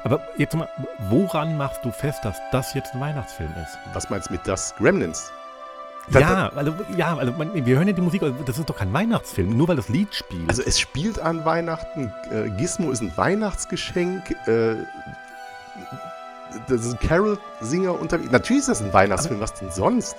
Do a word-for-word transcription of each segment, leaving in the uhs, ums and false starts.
Aber jetzt mal, woran machst du fest, dass das jetzt ein Weihnachtsfilm ist? Was meinst du mit das? Gremlins? Ja, also, ja, also man, wir hören ja die Musik, das ist doch kein Weihnachtsfilm, nur weil das Lied spielt. Also es spielt an Weihnachten, äh, Gizmo ist ein Weihnachtsgeschenk, äh, das ist ein Carol-Singer unterwegs. Natürlich ist das ein Weihnachtsfilm, aber was denn sonst?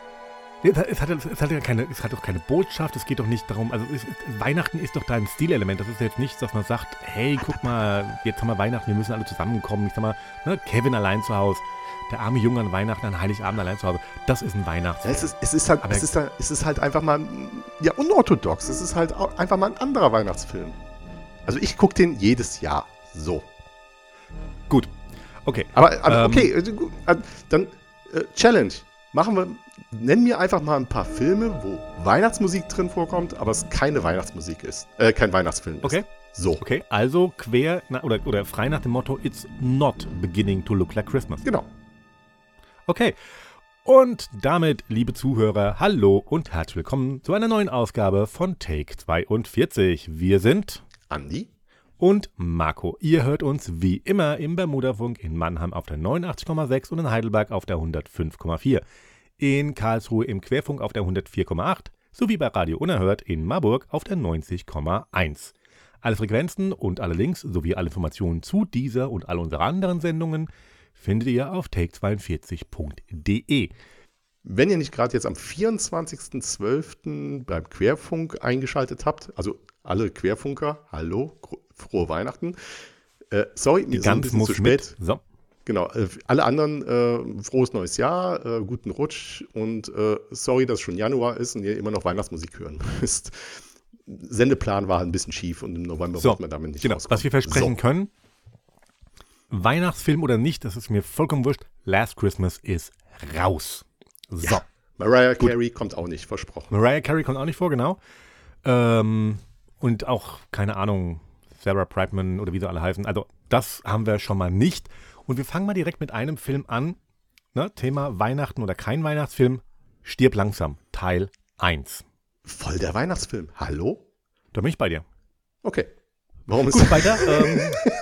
Es hat, es, hat ja keine, es hat doch keine Botschaft, es geht doch nicht darum, also es, Weihnachten ist doch da ein Stilelement, das ist jetzt nichts, dass man sagt, hey, guck mal, jetzt haben wir Weihnachten, wir müssen alle zusammenkommen, ich sag mal, ne, Kevin allein zu Hause, der arme Junge an Weihnachten, an Heiligabend allein zu Hause, das ist ein Weihnachtsfilm. Ja, es, ist, es, ist halt, es, ist halt, es ist halt einfach mal, ja, unorthodox, es ist halt auch einfach mal ein anderer Weihnachtsfilm. Also ich gucke den jedes Jahr, so. Gut, okay. Aber, aber ähm, okay, dann äh, Challenge. Machen wir, nenn mir einfach mal ein paar Filme, wo Weihnachtsmusik drin vorkommt, aber es keine Weihnachtsmusik ist, äh, kein Weihnachtsfilm ist. Okay. So. Okay, also quer, na, oder, oder frei nach dem Motto, it's not beginning to look like Christmas. Genau. Okay, und damit, liebe Zuhörer, hallo und herzlich willkommen zu einer neuen Ausgabe von Take zweiundvierzig. Wir sind Andi und Marco. Ihr hört uns wie immer im Bermudafunk in Mannheim auf der neunundachtzig Komma sechs und in Heidelberg auf der hundertfünf Komma vier. In Karlsruhe im Querfunk auf der hundertvier Komma acht sowie bei Radio Unerhört in Marburg auf der neunzig Komma eins. Alle Frequenzen und alle Links sowie alle Informationen zu dieser und all unseren anderen Sendungen findet ihr auf take zweiundvierzig punkt de. Wenn ihr nicht gerade jetzt am vierundzwanzigsten zwölften beim Querfunk eingeschaltet habt, also alle Querfunker, hallo, frohe Weihnachten. Äh, sorry, mir ist ein bisschen zu spät. So. Genau, äh, alle anderen, äh, frohes neues Jahr, äh, guten Rutsch und äh, sorry, dass es schon Januar ist und ihr immer noch Weihnachtsmusik hören müsst. Sendeplan war ein bisschen schief und im November so, wird man damit nicht genau. rauskommen. Was wir versprechen so. können, Weihnachtsfilm oder nicht, das ist mir vollkommen wurscht. Last Christmas ist raus. So. Ja. Mariah Carey Gut. kommt auch nicht, versprochen. Mariah Carey kommt auch nicht vor, genau. Ähm, und auch, keine Ahnung, Sarah Brightman oder wie sie alle heißen. Also das haben wir schon mal nicht. Und wir fangen mal direkt mit einem Film an. Ne? Thema Weihnachten oder kein Weihnachtsfilm. Stirb langsam, Teil eins. Voll der Weihnachtsfilm. Hallo? Da bin ich bei dir. Okay. Warum ist Gut, weiter. ähm,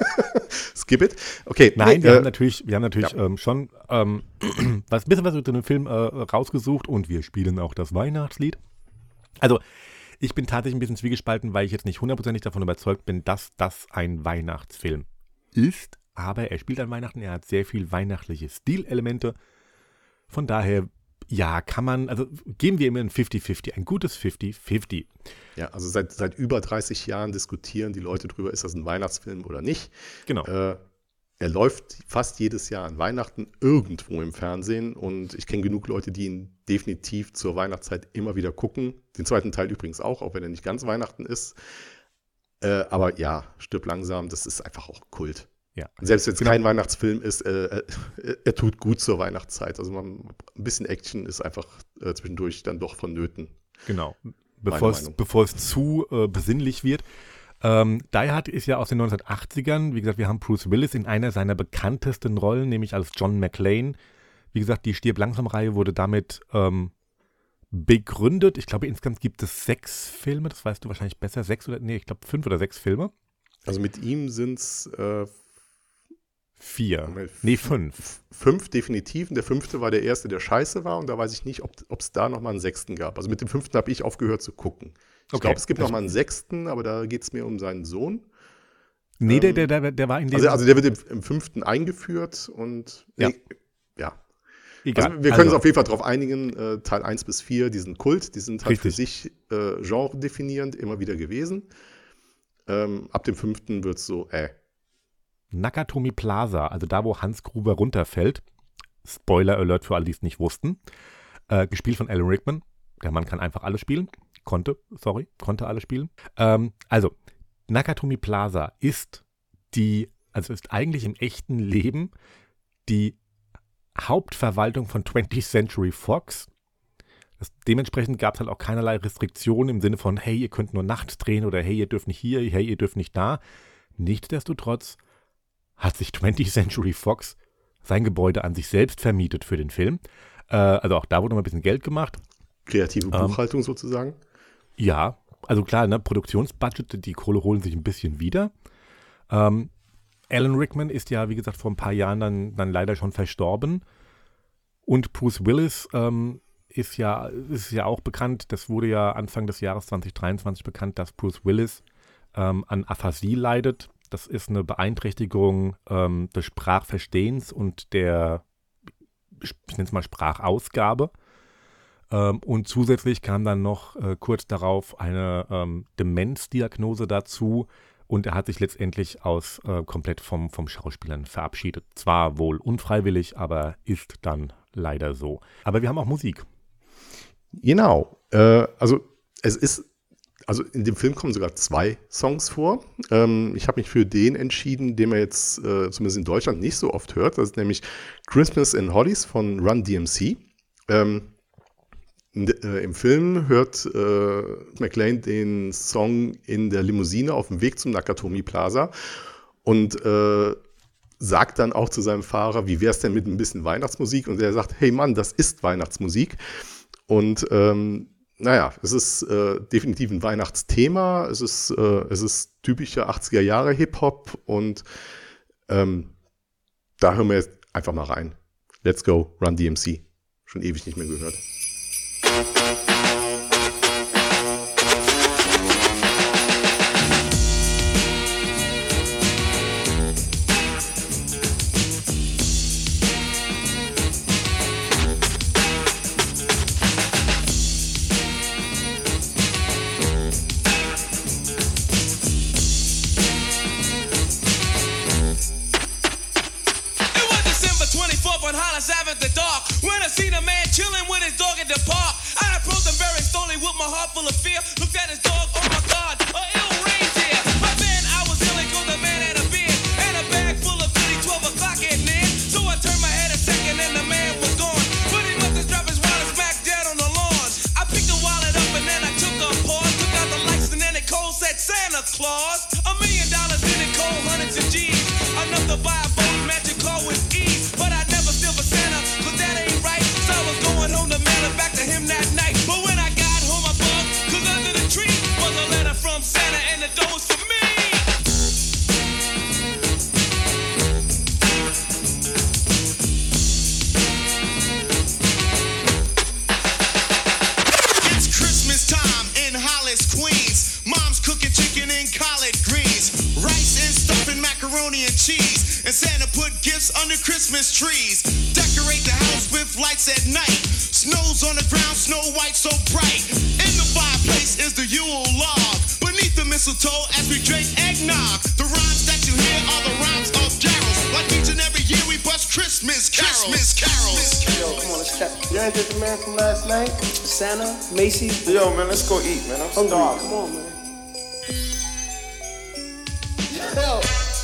Skip it. Okay. Nein, nee, wir, äh, haben natürlich, wir haben natürlich ja. ähm, schon ähm, was, ein bisschen was über den Film äh, rausgesucht und wir spielen auch das Weihnachtslied. Also, ich bin tatsächlich ein bisschen zwiegespalten, weil ich jetzt nicht hundertprozentig davon überzeugt bin, dass das ein Weihnachtsfilm ist. Aber er spielt an Weihnachten, er hat sehr viel weihnachtliche Stilelemente. Von daher, ja, kann man, also geben wir ihm ein fünfzig fünfzig, ein gutes fünfzig fünfzig. Ja, also seit, seit über dreißig Jahren diskutieren die Leute drüber, ist das ein Weihnachtsfilm oder nicht. Genau. Äh, er läuft fast jedes Jahr an Weihnachten irgendwo im Fernsehen und ich kenne genug Leute, die ihn definitiv zur Weihnachtszeit immer wieder gucken. Den zweiten Teil übrigens auch, auch wenn er nicht ganz Weihnachten ist. Äh, aber ja, stirb langsam, das ist einfach auch Kult. Ja. Selbst wenn es genau. kein Weihnachtsfilm ist, äh, äh, er tut gut zur Weihnachtszeit. Also man, ein bisschen Action ist einfach äh, zwischendurch dann doch vonnöten. Genau, bevor es, bevor es zu äh, besinnlich wird. Ähm, Die Hard ist ja aus den neunzehnhundertachtzigern. Wie gesagt, wir haben Bruce Willis in einer seiner bekanntesten Rollen, nämlich als John McClane. Wie gesagt, die Stirb-langsam-Reihe wurde damit ähm, begründet. Ich glaube, insgesamt gibt es sechs Filme. Das weißt du wahrscheinlich besser. Sechs oder, nee, ich glaube fünf oder sechs Filme. Also mit ihm sind es äh, vier. Nee, fünf. Fünf definitiv. Und der fünfte war der erste, der scheiße war. Und da weiß ich nicht, ob es da nochmal einen sechsten gab. Also mit dem fünften habe ich aufgehört zu gucken. Ich okay. glaube, es gibt nochmal einen sechsten, aber da geht es mir um seinen Sohn. Nee, ähm, der, der, der, der war in dem... Also, also der wird im, im fünften eingeführt und... Ja. Nee, ja. Egal. Also wir können also, uns auf jeden Fall darauf einigen, äh, Teil eins bis vier, die sind Kult, die sind halt richtig. für sich äh, genre-definierend immer wieder gewesen. Ähm, ab dem fünften wird es so, äh. Nakatomi Plaza, also da, wo Hans Gruber runterfällt, Spoiler Alert für alle, die es nicht wussten, äh, gespielt von Alan Rickman. Der Mann kann einfach alles spielen. Konnte, sorry, konnte alles spielen. Ähm, also, Nakatomi Plaza ist die, also ist eigentlich im echten Leben die Hauptverwaltung von twentieth Century Fox. Das, dementsprechend gab es halt auch keinerlei Restriktionen im Sinne von, hey, ihr könnt nur nachts drehen oder hey, ihr dürft nicht hier, hey, ihr dürft nicht da. Nichtsdestotrotz hat sich twentieth Century Fox sein Gebäude an sich selbst vermietet für den Film. Äh, also auch da wurde mal ein bisschen Geld gemacht. Kreative Buchhaltung ähm, sozusagen. Ja, also klar, ne, Produktionsbudget, die Kohle holen sich ein bisschen wieder. Ähm, Alan Rickman ist ja, wie gesagt, vor ein paar Jahren dann, dann leider schon verstorben. Und Bruce Willis ähm, ist ja, ist ja auch bekannt, das wurde ja Anfang des Jahres zwanzig dreiundzwanzig bekannt, dass Bruce Willis ähm, an Aphasie leidet. Das ist eine Beeinträchtigung ähm, des Sprachverstehens und der, ich nenne es mal Sprachausgabe. Ähm, und zusätzlich kam dann noch äh, kurz darauf eine ähm, Demenzdiagnose dazu und er hat sich letztendlich aus äh, komplett vom, vom Schauspielern verabschiedet. Zwar wohl unfreiwillig, aber ist dann leider so. Aber wir haben auch Musik. Genau. Äh, also es ist, also in dem Film kommen sogar zwei Songs vor. Ähm, ich habe mich für den entschieden, den man jetzt äh, zumindest in Deutschland nicht so oft hört. Das ist nämlich Christmas in Hollies von Run D M C. Ähm, Äh, Im Film hört äh, McClane den Song in der Limousine auf dem Weg zum Nakatomi Plaza und äh, sagt dann auch zu seinem Fahrer, wie wäre es denn mit ein bisschen Weihnachtsmusik? Und er sagt, hey Mann, das ist Weihnachtsmusik. Und ähm, naja, es ist äh, definitiv ein Weihnachtsthema, es ist, äh, es ist typischer achtziger Jahre Hip-Hop und ähm, da hören wir jetzt einfach mal rein. Let's go, Run D M C. Schon ewig nicht mehr gehört. Santa, Macy's. Yo, man, let's go eat, man. I'm Hungry. starving. Come on, man. Yo.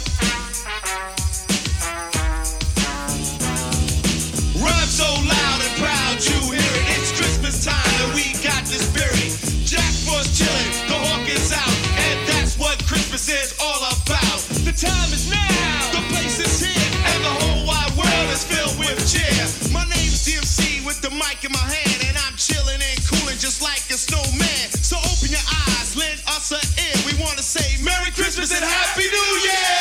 Run so loud and proud, you hear it. It's Christmas time and we got the spirit. Jack Frost chilling, the hawk is out, and that's what Christmas is all about. The time is now, the place is here, and the whole wide world is filled with cheer. My name's D M C with the mic in my hand. Just like a snowman. So open your eyes, lend us an ear. We want to say Merry Christmas and Happy New Year!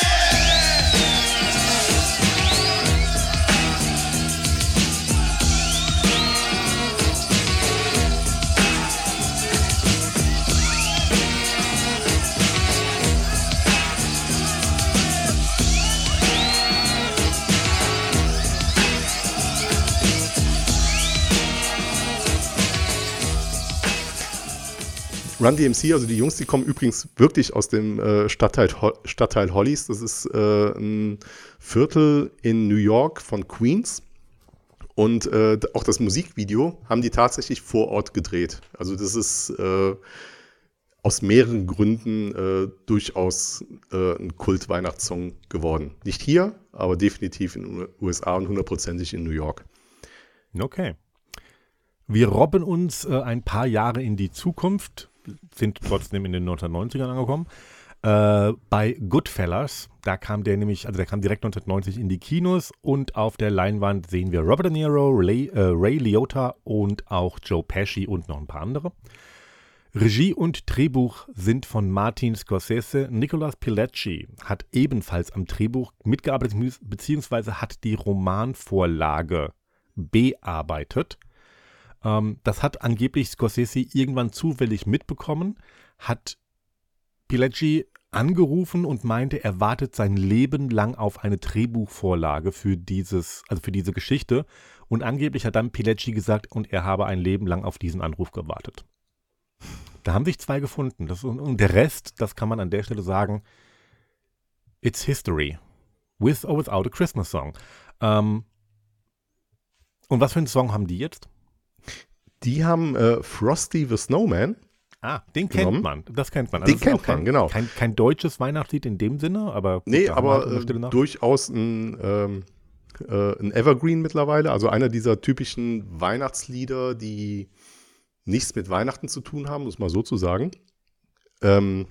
Run D M C, also die Jungs, die kommen übrigens wirklich aus dem äh, Stadtteil, Ho- Stadtteil Hollies. Das ist äh, ein Viertel in New York von Queens. Und äh, auch das Musikvideo haben die tatsächlich vor Ort gedreht. Also das ist äh, aus mehreren Gründen äh, durchaus äh, ein Kult-Weihnachtssong geworden. Nicht hier, aber definitiv in den U S A und hundertprozentig in New York. Okay. Wir robben uns äh, ein paar Jahre in die Zukunft, sind trotzdem in den neunzehnhundertneunzigern angekommen. Äh, bei Goodfellas, da kam der nämlich, also der kam direkt neunzehnhundertneunzig in die Kinos und auf der Leinwand sehen wir Robert De Niro, Ray, äh, Ray Liotta und auch Joe Pesci und noch ein paar andere. Regie und Drehbuch sind von Martin Scorsese. Nicolas Pileggi hat ebenfalls am Drehbuch mitgearbeitet, beziehungsweise hat die Romanvorlage bearbeitet. Ähm, das hat angeblich Scorsese irgendwann zufällig mitbekommen, hat Pileggi angerufen und meinte, er wartet sein Leben lang auf eine Drehbuchvorlage für dieses, also für diese Geschichte. Und angeblich hat dann Pileggi gesagt, und er habe ein Leben lang auf diesen Anruf gewartet. Da haben sich zwei gefunden. Das, und der Rest, das kann man an der Stelle sagen, it's history. With or without a Christmas song. Ähm, und was für einen Song haben die jetzt? Die haben äh, Frosty the Snowman. Ah, den genommen. kennt man. Das kennt man. Also den kennt kein, man, genau. Kein, kein deutsches Weihnachtslied in dem Sinne, aber... Gut, nee, da haben wir aber halt äh, durchaus ein, ähm, äh, ein Evergreen mittlerweile. Also einer dieser typischen Weihnachtslieder, die nichts mit Weihnachten zu tun haben, muss man so zu sagen. Ähm,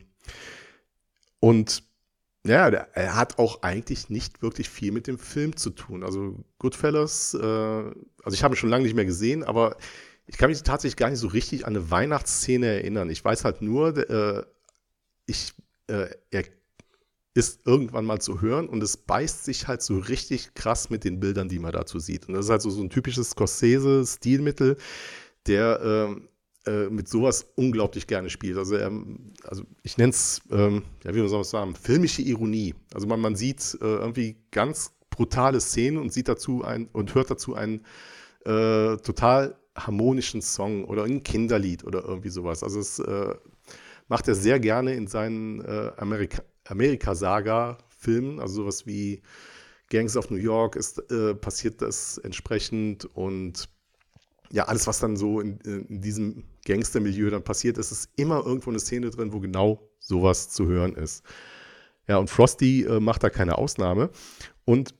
und ja, der, er hat auch eigentlich nicht wirklich viel mit dem Film zu tun. Also Goodfellas, äh, also ich habe ihn schon lange nicht mehr gesehen, aber ich kann mich tatsächlich gar nicht so richtig an eine Weihnachtsszene erinnern. Ich weiß halt nur, äh, ich, äh, er ist irgendwann mal zu hören und es beißt sich halt so richtig krass mit den Bildern, die man dazu sieht. Und das ist halt so, so ein typisches Scorsese-Stilmittel, der äh, äh, mit sowas unglaublich gerne spielt. Also, er, also ich nenne es, ähm, ja, wie soll man es sagen, filmische Ironie. Also man, man sieht äh, irgendwie ganz brutale Szenen und sieht dazu ein und hört dazu einen äh, total harmonischen Song oder ein Kinderlied oder irgendwie sowas. Also es äh, macht er sehr gerne in seinen äh, Amerika- Amerika-Saga-Filmen, also sowas wie Gangs of New York ist, äh, passiert das entsprechend und ja, alles, was dann so in, in diesem Gangster-Milieu dann passiert, ist, ist immer irgendwo eine Szene drin, wo genau sowas zu hören ist. Ja, und Frosty äh, macht da keine Ausnahme. Und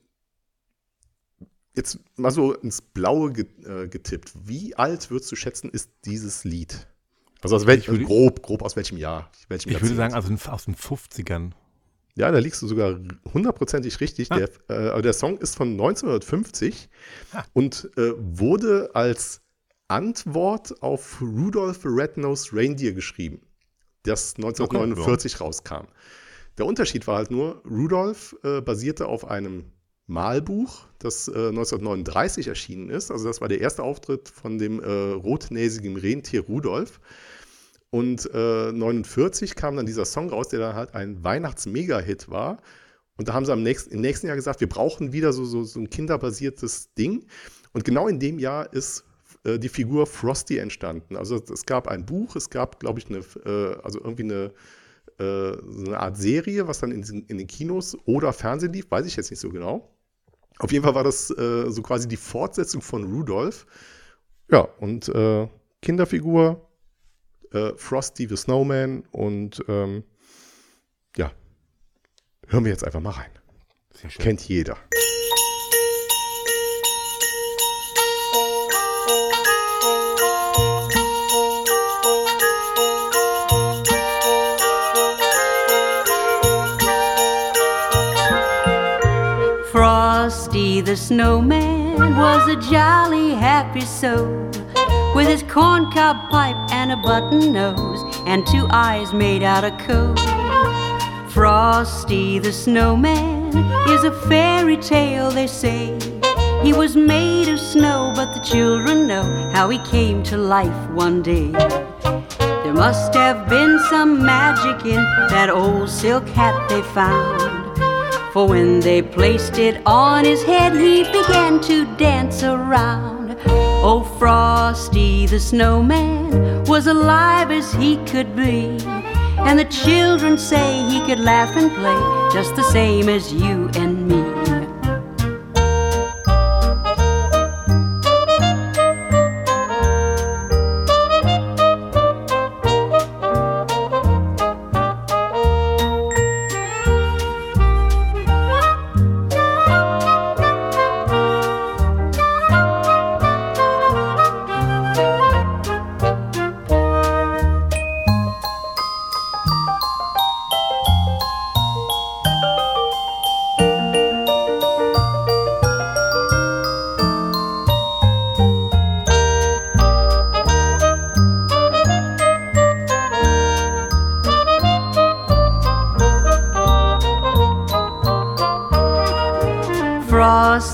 jetzt mal so ins Blaue getippt. Wie alt würdest du schätzen, ist dieses Lied? Also aus welch, würde, grob, grob aus welchem Jahr? Welchem ich würde sagen, also aus den fünfzigern. Ja, da liegst du sogar hundertprozentig richtig. Ah. Der, äh, der Song ist von neunzehnhundertfünfzig ah. und äh, wurde als Antwort auf Rudolph the Red-Nosed Reindeer geschrieben, das neunzehnhundertneunundvierzig okay, rauskam. Der Unterschied war halt nur, Rudolph äh, basierte auf einem Malbuch, das äh, neunzehnhundertneununddreißig erschienen ist. Also das war der erste Auftritt von dem äh, rotnäsigen Rentier Rudolph. Und äh, neunundvierzig kam dann dieser Song raus, der dann halt ein Weihnachts-Mega-Hit war. Und da haben sie am nächsten, im nächsten Jahr gesagt, wir brauchen wieder so, so, so ein kinderbasiertes Ding. Und genau in dem Jahr ist äh, die Figur Frosty entstanden. Also es gab ein Buch, es gab, glaube ich, eine, äh, also irgendwie eine so eine Art Serie, was dann in, in den Kinos oder Fernsehen lief, weiß ich jetzt nicht so genau. Auf jeden Fall war das äh, so quasi die Fortsetzung von Rudolph. Ja, und äh, Kinderfigur, äh, Frosty the Snowman und ähm, ja, hören wir jetzt einfach mal rein. Sehr schön. Kennt jeder. Frosty the Snowman was a jolly happy soul with his corncob pipe and a button nose and two eyes made out of coal. Frosty the Snowman is a fairy tale, they say. He was made of snow, but the children know how he came to life one day. There must have been some magic in that old silk hat they found. For when they placed it on his head, he began to dance around. Oh, Frosty the Snowman was alive as he could be, and the children say he could laugh and play just the same as you and me.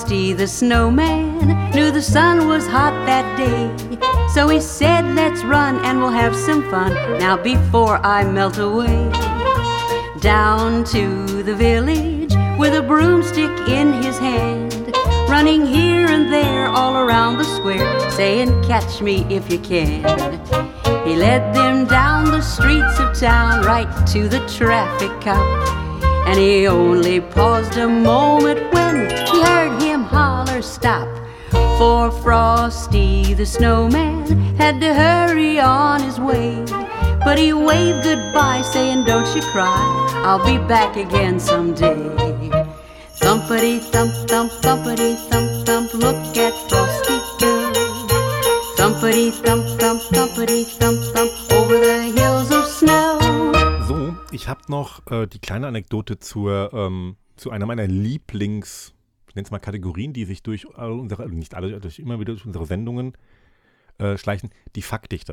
Frosty the Snowman knew the sun was hot that day. So he said, let's run and we'll have some fun now before I melt away. Down to the village with a broomstick in his hand, running here and there all around the square, saying, catch me if you can. He led them down the streets of town right to the traffic cop, and he only paused a moment when he heard him holler, stop. For Frosty the Snowman had to hurry on his way, but he waved goodbye saying, don't you cry, I'll be back again someday. Thumpity thump thump, thumpity thump thump, look at Frosty go. Thumpity thump thump, thumpity thump thump, over the hills of snow. So, ich habe noch äh, die kleine Anekdote zur, ähm, zu einer meiner Lieblings, ich nenne es mal Kategorien, die sich durch alle unsere, nicht alle, durch immer wieder durch unsere Sendungen äh, schleichen, die Faktdichte.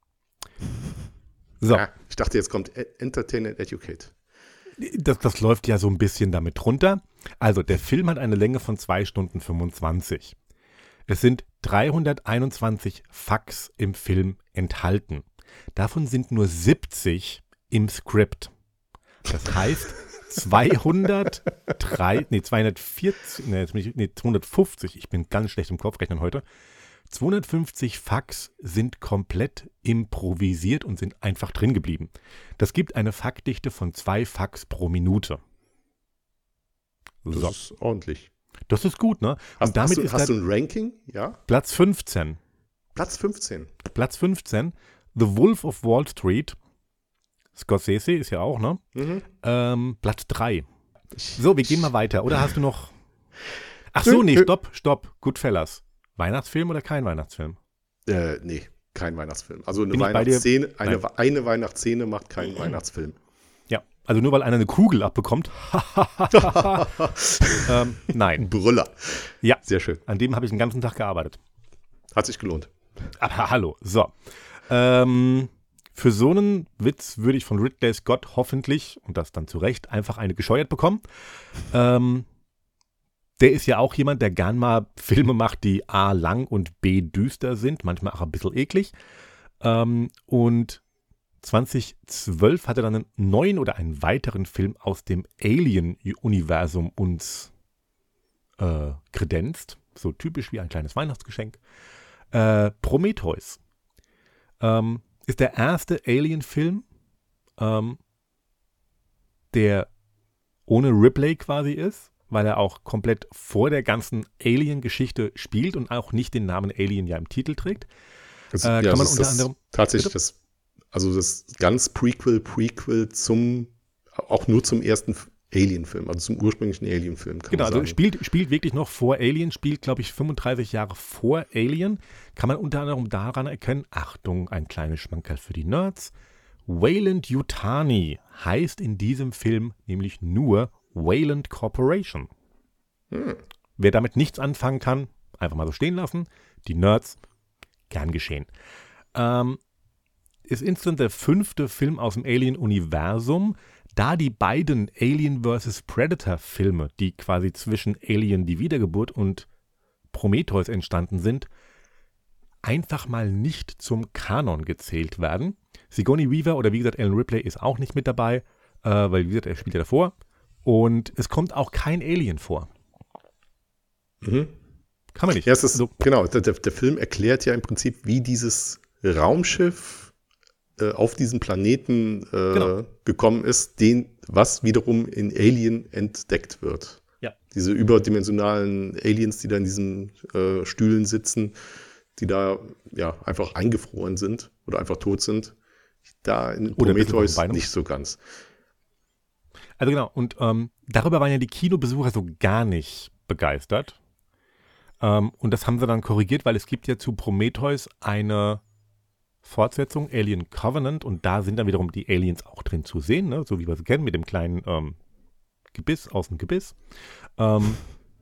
So. Ja, ich dachte, jetzt kommt Entertain and Educate. Das, das läuft ja so ein bisschen damit runter. Also, der Film hat eine Länge von zwei Stunden fünfundzwanzig. Es sind dreihunderteinundzwanzig Facts im Film enthalten. Davon sind nur siebzig im Skript. Das heißt, zweihundertdrei, nee, zweihundertvierzig, nee, jetzt bin ich, nee, zweihundertfünfzig, ich bin ganz schlecht im Kopfrechnen heute. zweihundertfünfzig Facts sind komplett improvisiert und sind einfach drin geblieben. Das gibt eine Faktdichte von zwei Facts pro Minute. Das So. ist ordentlich. Das ist gut, ne? Hast, Und damit hast, du, ist hast da du ein Ranking? Ja. Platz fünfzehn. Platz fünfzehn. Platz fünfzehn, The Wolf of Wall Street. Scorsese ist ja auch, ne? Mhm. Ähm, Platz drei. So, wir gehen mal weiter. Oder hast du noch... Ach so, nee, Nö, nö. stopp, stopp. Goodfellas. Weihnachtsfilm oder kein Weihnachtsfilm? Äh, nee, kein Weihnachtsfilm. Also eine Bin ich bei dir? Weihnachtsszene, eine, Nein. eine Weihnachtsszene macht keinen Weihnachtsfilm. Ja, also nur weil einer eine Kugel abbekommt. ähm, nein. Brüller. Ja, Sehr schön. an dem habe ich den ganzen Tag gearbeitet. Hat sich gelohnt. Aber hallo, so. Ähm, für so einen Witz würde ich von Ridley Scott hoffentlich, und das dann zu Recht, einfach eine gescheuert bekommen. Ähm, der ist ja auch jemand, der gern mal Filme macht, die A lang und B düster sind, manchmal auch ein bisschen eklig. Ähm, und zweitausendzwölf hat er dann einen neuen oder einen weiteren Film aus dem Alien-Universum uns äh, kredenzt. So typisch wie ein kleines Weihnachtsgeschenk. Äh, Prometheus ähm, ist der erste Alien-Film, ähm, der ohne Ripley quasi ist, weil er auch komplett vor der ganzen Alien-Geschichte spielt und auch nicht den Namen Alien ja im Titel trägt. Das, Äh, ja, kann man das ist unter das, anderem- tatsächlich Bitte? das, also das ganz Prequel, Prequel zum, auch nur zum ersten Alien-Film, also zum ursprünglichen Alien-Film, kann Genau, man also sagen. spielt, spielt wirklich noch vor Alien, spielt, glaube ich, fünfunddreißig Jahre vor Alien. Kann man unter anderem daran erkennen, Achtung, ein kleines Schmankerl für die Nerds, Weyland Yutani heißt in diesem Film nämlich nur Weyland Corporation. Hm. Wer damit nichts anfangen kann, einfach mal so stehen lassen. Die Nerds, gern geschehen. Ähm, ist instant der fünfte Film aus dem Alien-Universum, da die beiden Alien versus. Predator-Filme, die quasi zwischen Alien die Wiedergeburt und Prometheus entstanden sind, einfach mal nicht zum Kanon gezählt werden. Sigourney Weaver oder wie gesagt Alan Ripley ist auch nicht mit dabei, äh, weil wie gesagt, er spielt ja davor. Und es kommt auch kein Alien vor. Mhm. Kann man nicht. Ja, es ist, Also, genau, der, der der Film erklärt ja im Prinzip, wie dieses Raumschiff äh, auf diesen Planeten äh, Genau. gekommen ist, den, was wiederum in Alien entdeckt wird. Ja. Diese überdimensionalen Aliens, die da in diesen äh, Stühlen sitzen, die da ja einfach eingefroren sind oder einfach tot sind. Da in Oder ein bisschen Prometheus auf dem Bein. nicht so ganz. Also genau, und ähm, darüber waren ja die Kinobesucher so gar nicht begeistert. Ähm, und das haben sie dann korrigiert, weil es gibt ja zu Prometheus eine Fortsetzung, Alien Covenant, und da sind dann wiederum die Aliens auch drin zu sehen, ne? So wie wir sie kennen, mit dem kleinen ähm, Gebiss aus dem Gebiss. Ähm,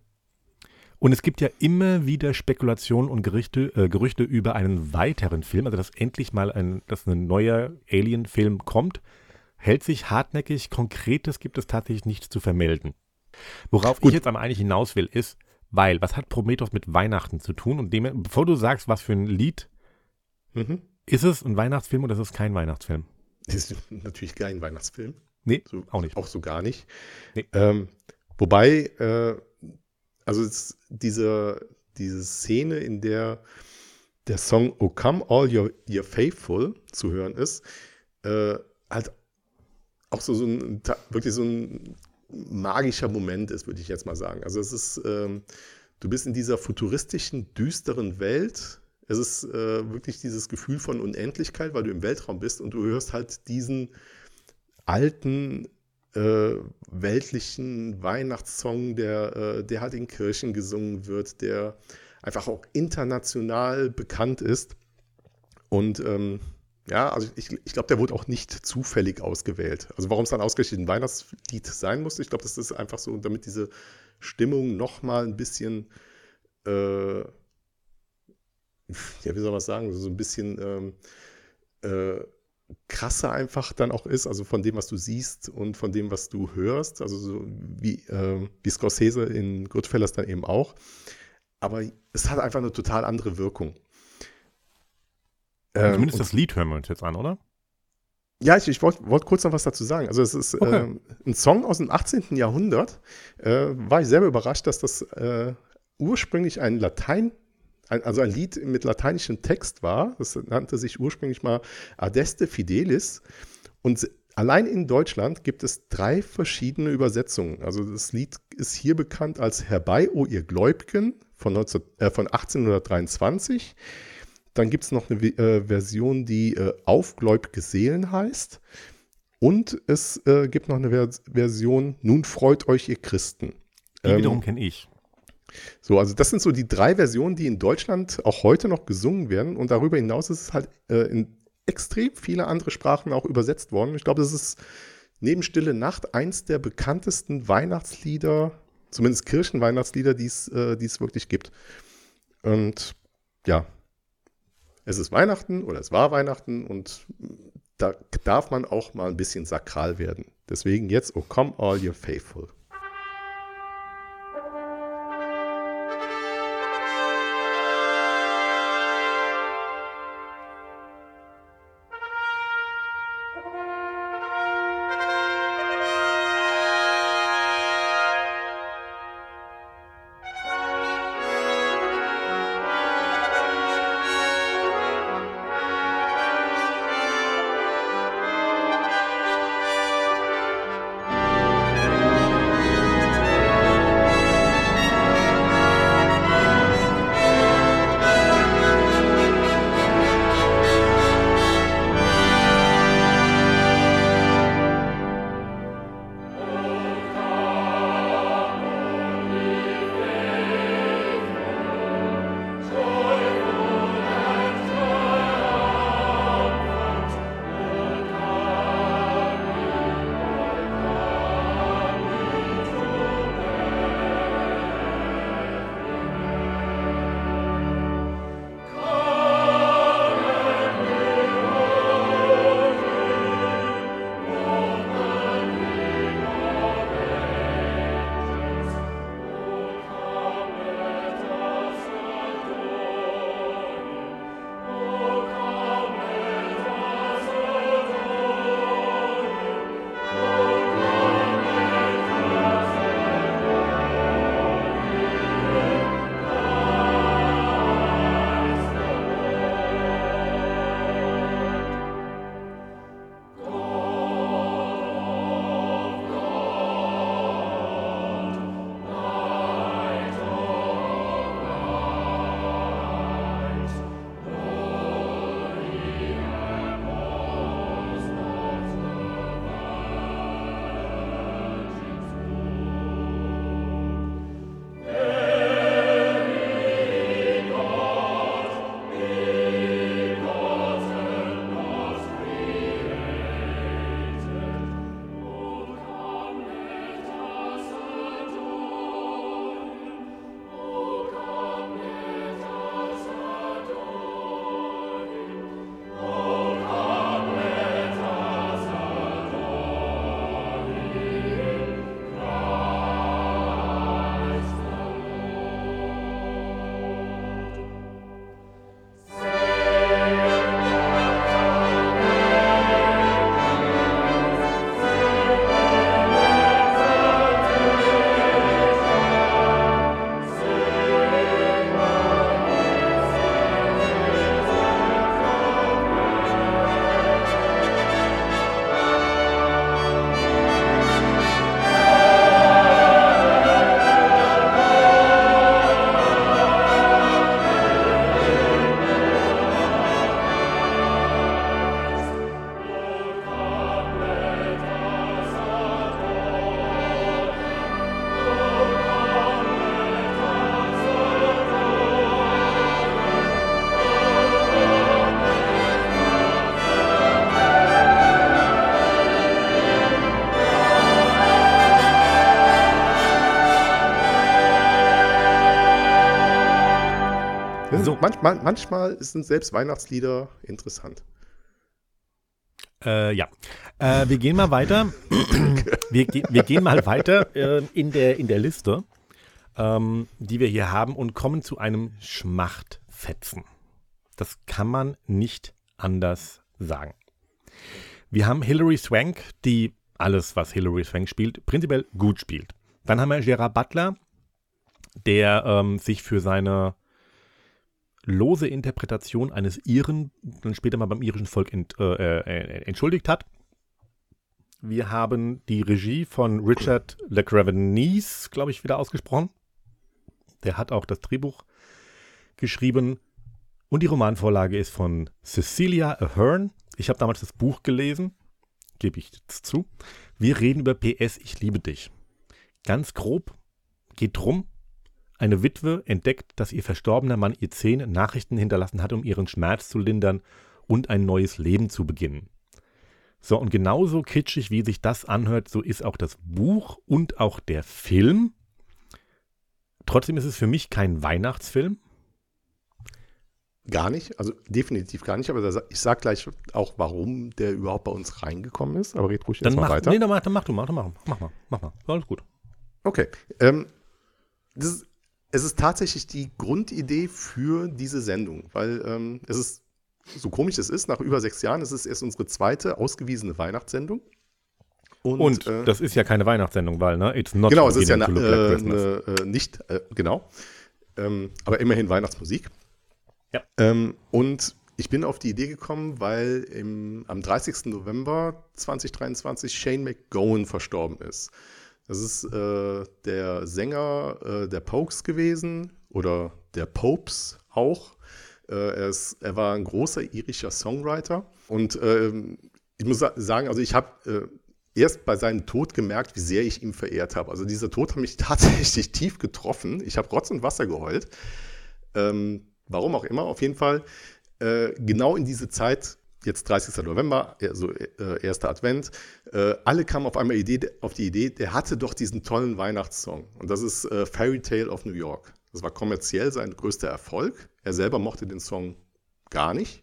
und es gibt ja immer wieder Spekulationen und Gerüchte, äh, Gerüchte über einen weiteren Film, also dass endlich mal ein, dass ein neuer Alien-Film kommt. Hält sich hartnäckig, Konkretes gibt es tatsächlich nichts zu vermelden. Worauf Gut. ich jetzt aber eigentlich hinaus will, ist, Weil, was hat Prometheus mit Weihnachten zu tun? Und dem, bevor du sagst, was für ein Lied, Mhm. ist es ein Weihnachtsfilm oder ist es kein Weihnachtsfilm? Das ist natürlich kein Weihnachtsfilm. Nee, So, auch nicht. Auch so gar nicht. Nee. Ähm, wobei, äh, also es, diese, diese Szene, in der der Song Oh Come All Your, Your Faithful zu hören ist, äh, halt auch so, so ein, wirklich so ein magischer Moment ist, würde ich jetzt mal sagen. Also es ist, ähm, du bist in dieser futuristischen, düsteren Welt. Es ist äh, wirklich dieses Gefühl von Unendlichkeit, weil du im Weltraum bist und du hörst halt diesen alten, äh, weltlichen Weihnachtssong, der, äh, der halt in Kirchen gesungen wird, der einfach auch international bekannt ist. Und ähm, ja, also ich, ich glaube, der wurde auch nicht zufällig ausgewählt. Also warum es dann ausgerechnet ein Weihnachtslied sein musste, ich glaube, das ist einfach so, damit diese Stimmung nochmal ein bisschen, äh, ja, wie soll man sagen, so ein bisschen ähm, äh, krasser einfach dann auch ist, also von dem, was du siehst und von dem, was du hörst, also so wie, äh, wie Scorsese in Goodfellas dann eben auch. Aber es hat einfach eine total andere Wirkung. Ähm, Zumindest und- das Lied hören wir uns jetzt an, oder? Ja, ich, ich wollte wollt kurz noch was dazu sagen. Also es ist Okay. ähm, ein Song aus dem achtzehnten. Jahrhundert. Äh, war ich selber überrascht, dass das äh, ursprünglich ein Latein, ein, also ein Lied mit lateinischem Text war. Das nannte sich ursprünglich mal Adeste Fidelis. Und allein in Deutschland gibt es drei verschiedene Übersetzungen. Also das Lied ist hier bekannt als Herbei, o ihr Gläubigen von, neunzehn, äh, von achtzehnhundertdreiundzwanzig. Dann gibt es noch eine äh, Version, die äh, Aufgläubige Seelen heißt. Und es äh, gibt noch eine Vers- Version, Nun freut euch, ihr Christen. Die Ähm, wiederum kenne ich. So, also das sind so die drei Versionen, die in Deutschland auch heute noch gesungen werden. Und darüber hinaus ist es halt äh, in extrem viele andere Sprachen auch übersetzt worden. Ich glaube, das ist neben Stille Nacht eins der bekanntesten Weihnachtslieder, zumindest Kirchenweihnachtslieder, die es äh, die es wirklich gibt. Und ja, es ist Weihnachten oder es war Weihnachten und da darf man auch mal ein bisschen sakral werden. Deswegen jetzt, Oh Come All Your Faithful. Come manchmal, manchmal sind selbst Weihnachtslieder interessant. Äh, ja, äh, wir gehen mal weiter. wir, ge- wir gehen mal weiter äh, in, der, in der Liste, ähm, die wir hier haben und kommen zu einem Schmachtfetzen. Das kann man nicht anders sagen. Wir haben Hilary Swank, die alles, was Hilary Swank spielt, prinzipiell gut spielt. Dann haben wir Gerard Butler, der ähm, sich für seine lose Interpretation eines Iren dann später mal beim irischen Volk ent, äh, äh, entschuldigt hat. Wir haben die Regie von Richard Le Gravenese, glaube ich, wieder ausgesprochen. Der hat auch das Drehbuch geschrieben. Und die Romanvorlage ist von Cecilia Ahern. Ich habe damals das Buch gelesen, gebe ich jetzt zu. Wir reden über P S, ich liebe dich. Ganz grob geht drum. Eine Witwe entdeckt, dass ihr verstorbener Mann ihr zehn Nachrichten hinterlassen hat, um ihren Schmerz zu lindern und ein neues Leben zu beginnen. So, und genauso kitschig, wie sich das anhört, so ist auch das Buch und auch der Film. Trotzdem ist es für mich kein Weihnachtsfilm. Gar nicht, also definitiv gar nicht, aber da, ich sage gleich auch, warum der überhaupt bei uns reingekommen ist, aber red ruhig jetzt Dann mal mach, weiter. Nee, dann mach, dann mach du, mach, mach, mach mal, mach mal, alles gut. Okay, ähm, das ist, es ist tatsächlich die Grundidee für diese Sendung, weil ähm, es ist, so komisch es ist, nach über sechs Jahren, es ist erst unsere zweite ausgewiesene Weihnachtssendung. Und, Und äh, das ist ja keine Weihnachtssendung, weil, ne, it's not genau, es ist ja beginning eine, to look like äh, Christmas. eine äh, nicht, äh, genau, ähm, aber immerhin Weihnachtsmusik. Ja. Ähm, und ich bin auf die Idee gekommen, weil im, am dreißigsten November zweitausenddreiundzwanzig Shane MacGowan verstorben ist. Das ist äh, der Sänger äh, der Pogues gewesen oder der Popes auch. Äh, er, ist, er war ein großer irischer Songwriter. Und ähm, ich muss sagen, also ich habe äh, erst bei seinem Tod gemerkt, wie sehr ich ihn verehrt habe. Also dieser Tod hat mich tatsächlich tief getroffen. Ich habe Rotz und Wasser geheult. Ähm, warum auch immer, auf jeden Fall. Äh, genau in diese Zeit, jetzt dreißigsten November, also äh, erster Advent, äh, alle kamen auf einmal Idee, auf die Idee, der hatte doch diesen tollen Weihnachtssong. Und das ist äh, Fairy Tale of New York. Das war kommerziell sein größter Erfolg. Er selber mochte den Song gar nicht.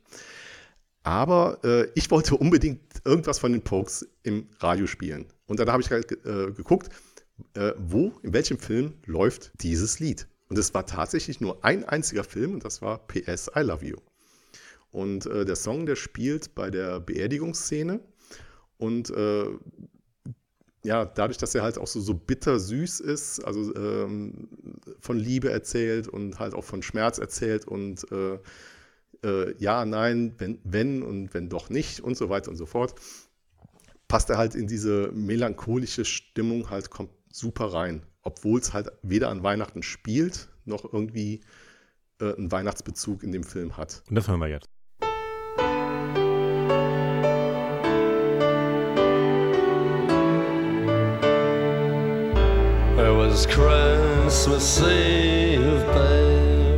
Aber äh, ich wollte unbedingt irgendwas von den Pogues im Radio spielen. Und dann habe ich halt äh, geguckt, äh, wo, in welchem Film läuft dieses Lied. Und es war tatsächlich nur ein einziger Film und das war P S I Love You. Und äh, der Song, der spielt bei der Beerdigungsszene und äh, ja, dadurch, dass er halt auch so, so bittersüß ist, also ähm, von Liebe erzählt und halt auch von Schmerz erzählt und äh, äh, ja, nein, wenn, wenn und wenn doch nicht und so weiter und so fort, passt er halt in diese melancholische Stimmung halt kommt super rein, obwohl es halt weder an Weihnachten spielt, noch irgendwie äh, einen Weihnachtsbezug in dem Film hat. Und das hören wir jetzt. It was Christmas Eve, babe,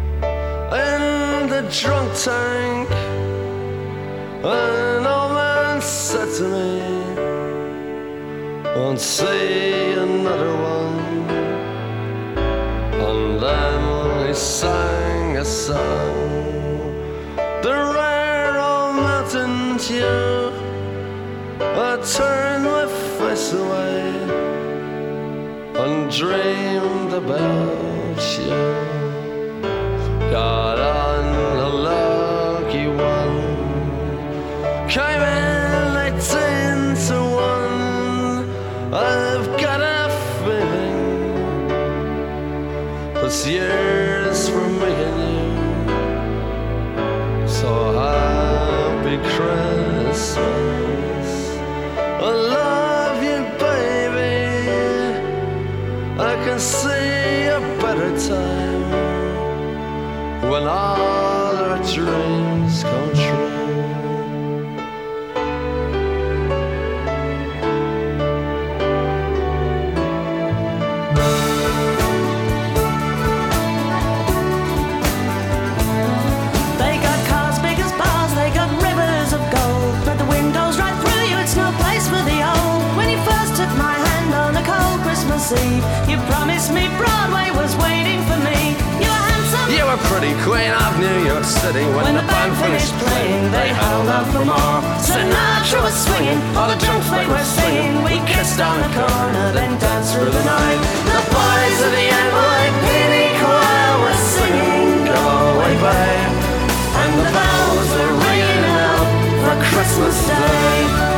in the drunk tank. An old man said to me, won't see another one. And then he sang a song, the rare old mountain dew. I turned my face away and dreamed about you. Got on a lucky one, came in eighteen to one. I've got a feeling this year's for me and you. So happy Christmas, I love you, baby. I can see a better time when all our dreams come true. They got cars big as bars, they got rivers of gold, but the windows right through you, it's no place for the old. When you first took my hand on a cold Christmas Eve, you promised me Broadway was waiting for me. You were handsome, You were pretty queen, I've York City. When, when the band finished playing, they held out for more. Sinatra was swinging, all the drunks they were singing. We kissed on the corner, then danced through the night. The boys of the N Y P D choir were singing, go away, babe. And the bells were ringing out for Christmas Day.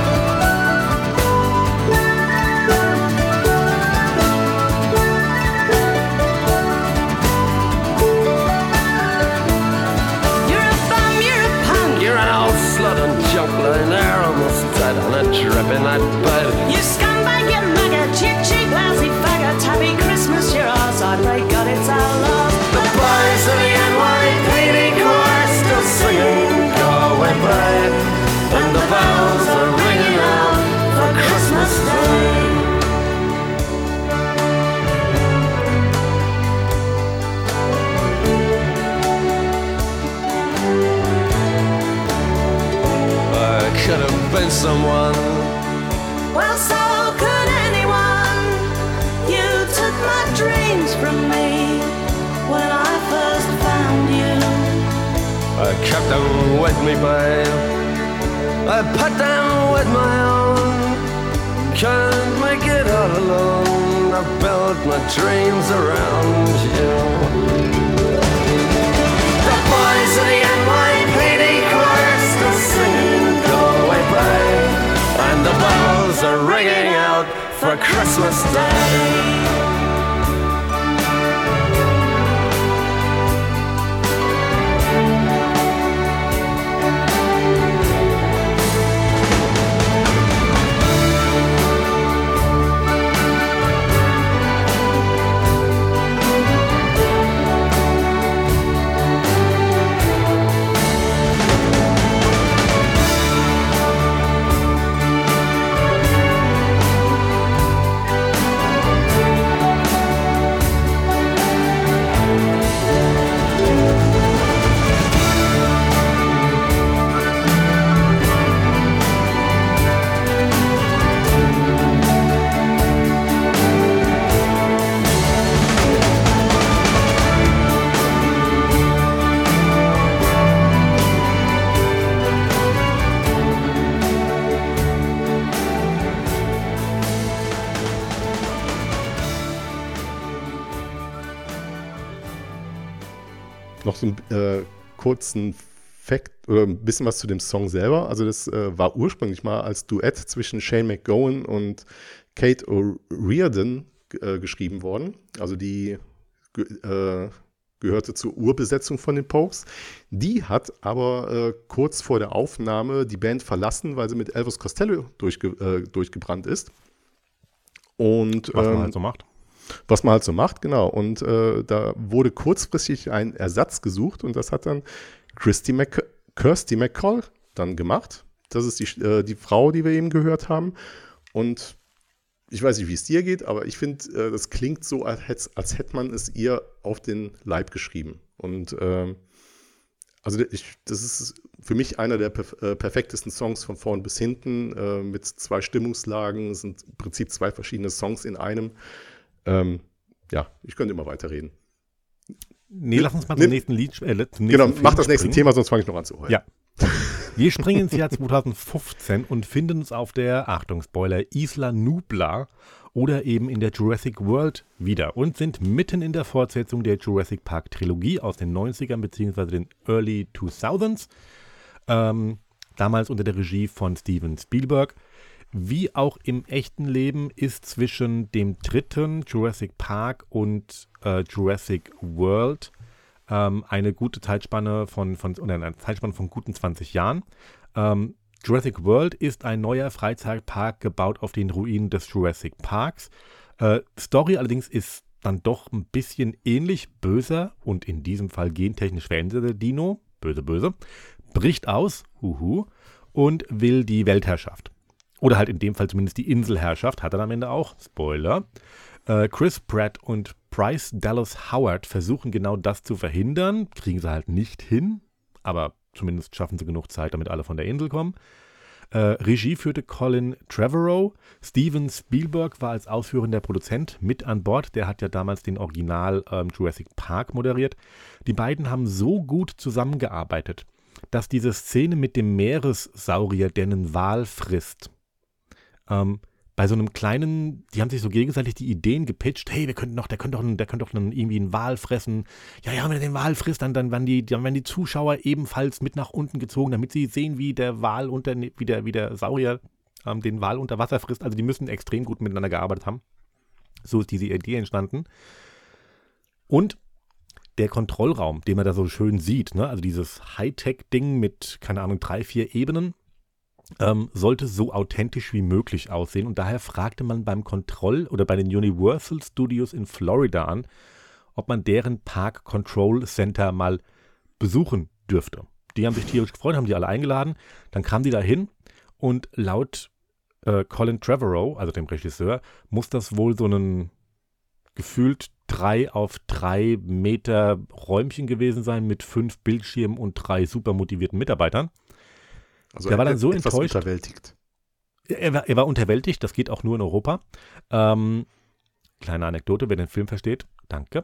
They're almost dead on a drip in that bed. You scumbag, you maggot, cheap, cheap, lousy faggot. Happy Christmas, you're ours, I pray God it's our love. The boys of the N Y P D choir still singing, go away, babe. And the bells are ringing out for Christmas Day. Could have been someone. Well, so could anyone. You took my dreams from me when I first found you. I kept them with me, babe. I put them with my own. Can't make it all alone. I built my dreams around you. The boys of the N Y P D choir still singing, and the bells are ringing out for Christmas Day. Noch so einen äh, kurzen Fact oder ein bisschen was zu dem Song selber. Also das äh, war ursprünglich mal als Duett zwischen Shane MacGowan und Kate O'Riordan äh, geschrieben worden. Also die äh, gehörte zur Urbesetzung von den Pogues. Die hat aber äh, kurz vor der Aufnahme die Band verlassen, weil sie mit Elvis Costello durchge äh, durchgebrannt ist. Und, was man ähm, halt so macht. Was man halt so macht, genau. Und äh, da wurde kurzfristig ein Ersatz gesucht und das hat dann Kirsty, Mc Kirsty MacColl dann gemacht. Das ist die, äh, die Frau, die wir eben gehört haben. Und ich weiß nicht, wie es dir geht, aber ich finde, äh, das klingt so, als, als hätte man es ihr auf den Leib geschrieben. Und äh, also ich, das ist für mich einer der perf äh, perfektesten Songs von vorn bis hinten, äh, mit zwei Stimmungslagen. Es sind im Prinzip zwei verschiedene Songs in einem. Ähm, ja, ich könnte immer weiterreden. Nee, lass uns mal zum nächsten Lied äh, zum nächsten Genau, Film mach das nächste springen. Thema, sonst fange ich noch an zu heulen. Ja. Wir springen ins Jahr zweitausendfünfzehn und finden uns auf der, Achtung, Spoiler, Isla Nublar oder eben in der Jurassic World wieder und sind mitten in der Fortsetzung der Jurassic Park Trilogie aus den neunzigern bzw. den Early zweitausenders, ähm, damals unter der Regie von Steven Spielberg. Wie auch im echten Leben ist zwischen dem dritten Jurassic Park und äh, Jurassic World ähm, eine gute Zeitspanne von, von, oder eine Zeitspanne von guten zwanzig Jahren. Ähm, Jurassic World ist ein neuer Freizeitpark gebaut auf den Ruinen des Jurassic Parks. Äh, Story allerdings ist dann doch ein bisschen ähnlich. Böser und in diesem Fall gentechnisch veränderter Dino, böse, böse, bricht aus, huhu, und will die Weltherrschaft. Oder halt in dem Fall zumindest die Inselherrschaft, hat er am Ende auch. Spoiler. Äh, Chris Pratt und Bryce Dallas Howard versuchen genau das zu verhindern. Kriegen sie halt nicht hin, aber zumindest schaffen sie genug Zeit, damit alle von der Insel kommen. Äh, Regie führte Colin Trevorrow. Steven Spielberg war als ausführender Produzent mit an Bord. Der hat ja damals den Original ähm, Jurassic Park moderiert. Die beiden haben so gut zusammengearbeitet, dass diese Szene mit dem Meeressaurier, der einen Wal frisst, ähm, bei so einem kleinen, die haben sich so gegenseitig die Ideen gepitcht, hey, wir könnten doch, der könnte doch, der könnte doch einen, irgendwie einen Wal fressen. Ja, ja, wenn er den Wal frisst, dann, dann, werden die, dann werden die Zuschauer ebenfalls mit nach unten gezogen, damit sie sehen, wie der Wal unter, wie der, wie der Saurier ähm, den Wal unter Wasser frisst. Also die müssen extrem gut miteinander gearbeitet haben. So ist diese Idee entstanden. Und der Kontrollraum, den man da so schön sieht, ne? Also dieses Hightech-Ding mit, keine Ahnung, drei, vier Ebenen, Ähm, sollte so authentisch wie möglich aussehen und daher fragte man beim Kontroll- oder bei den Universal Studios in Florida an, ob man deren Park Control Center mal besuchen dürfte. Die haben sich tierisch gefreut, haben die alle eingeladen, dann kamen die da hin und laut äh, Colin Trevorrow, also dem Regisseur, muss das wohl so ein gefühlt drei auf drei Meter Räumchen gewesen sein mit fünf Bildschirmen und drei super motivierten Mitarbeitern. Also der war dann so etwas enttäuscht. Unterwältigt. Er war, er war unterwältigt, das geht auch nur in Europa. Ähm, kleine Anekdote, wer den Film versteht, danke.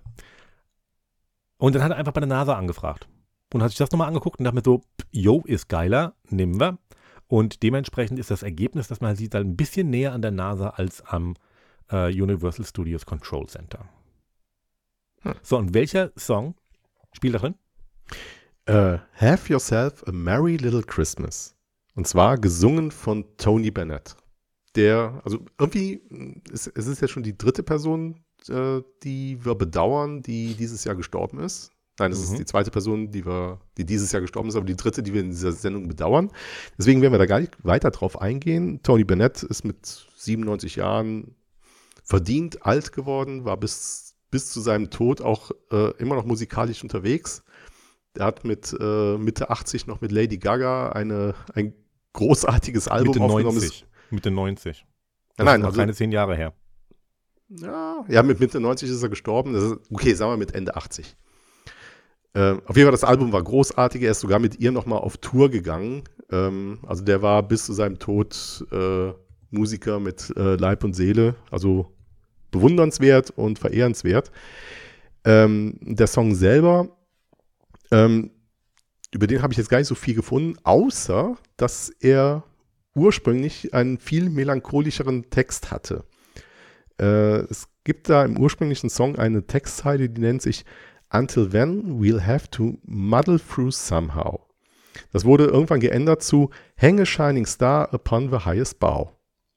Und dann hat er einfach bei der NASA angefragt und hat sich das nochmal angeguckt und dachte mir so, yo, ist geiler, nehmen wir. Und dementsprechend ist das Ergebnis, dass man sieht, halt ein bisschen näher an der NASA als am äh, Universal Studios Control Center. Hm. So, und welcher Song spielt da drin? Uh, Have Yourself a Merry Little Christmas. Und zwar gesungen von Tony Bennett. Der, also irgendwie, es, es ist ja schon die dritte Person, äh, die wir bedauern, die dieses Jahr gestorben ist. Nein, das mhm. ist die zweite Person, die wir, die dieses Jahr gestorben ist, aber die dritte, die wir in dieser Sendung bedauern. Deswegen werden wir da gar nicht weiter drauf eingehen. Tony Bennett ist mit siebenundneunzig Jahren verdient alt geworden, war bis, bis zu seinem Tod auch äh, immer noch musikalisch unterwegs. Er hat mit äh, Mitte achtzig noch mit Lady Gaga eine, ein großartiges Album Mitte aufgenommen. neunzig. Mitte neunzig. Das nein, ist noch also, keine zehn Jahre her. Ja, ja, mit Mitte neunzig ist er gestorben. Das ist, okay, sagen wir mit Ende achtzig. Äh, auf jeden Fall, das Album war großartig. Er ist sogar mit ihr nochmal auf Tour gegangen. Ähm, also der war bis zu seinem Tod äh, Musiker mit äh, Leib und Seele. Also bewundernswert und verehrenswert. Ähm, der Song selber, ähm, über den habe ich jetzt gar nicht so viel gefunden, außer, dass er ursprünglich einen viel melancholischeren Text hatte. Äh, es gibt da im ursprünglichen Song eine Textzeile, die nennt sich Until then we'll have to muddle through somehow. Das wurde irgendwann geändert zu Hang a shining star upon the highest bough.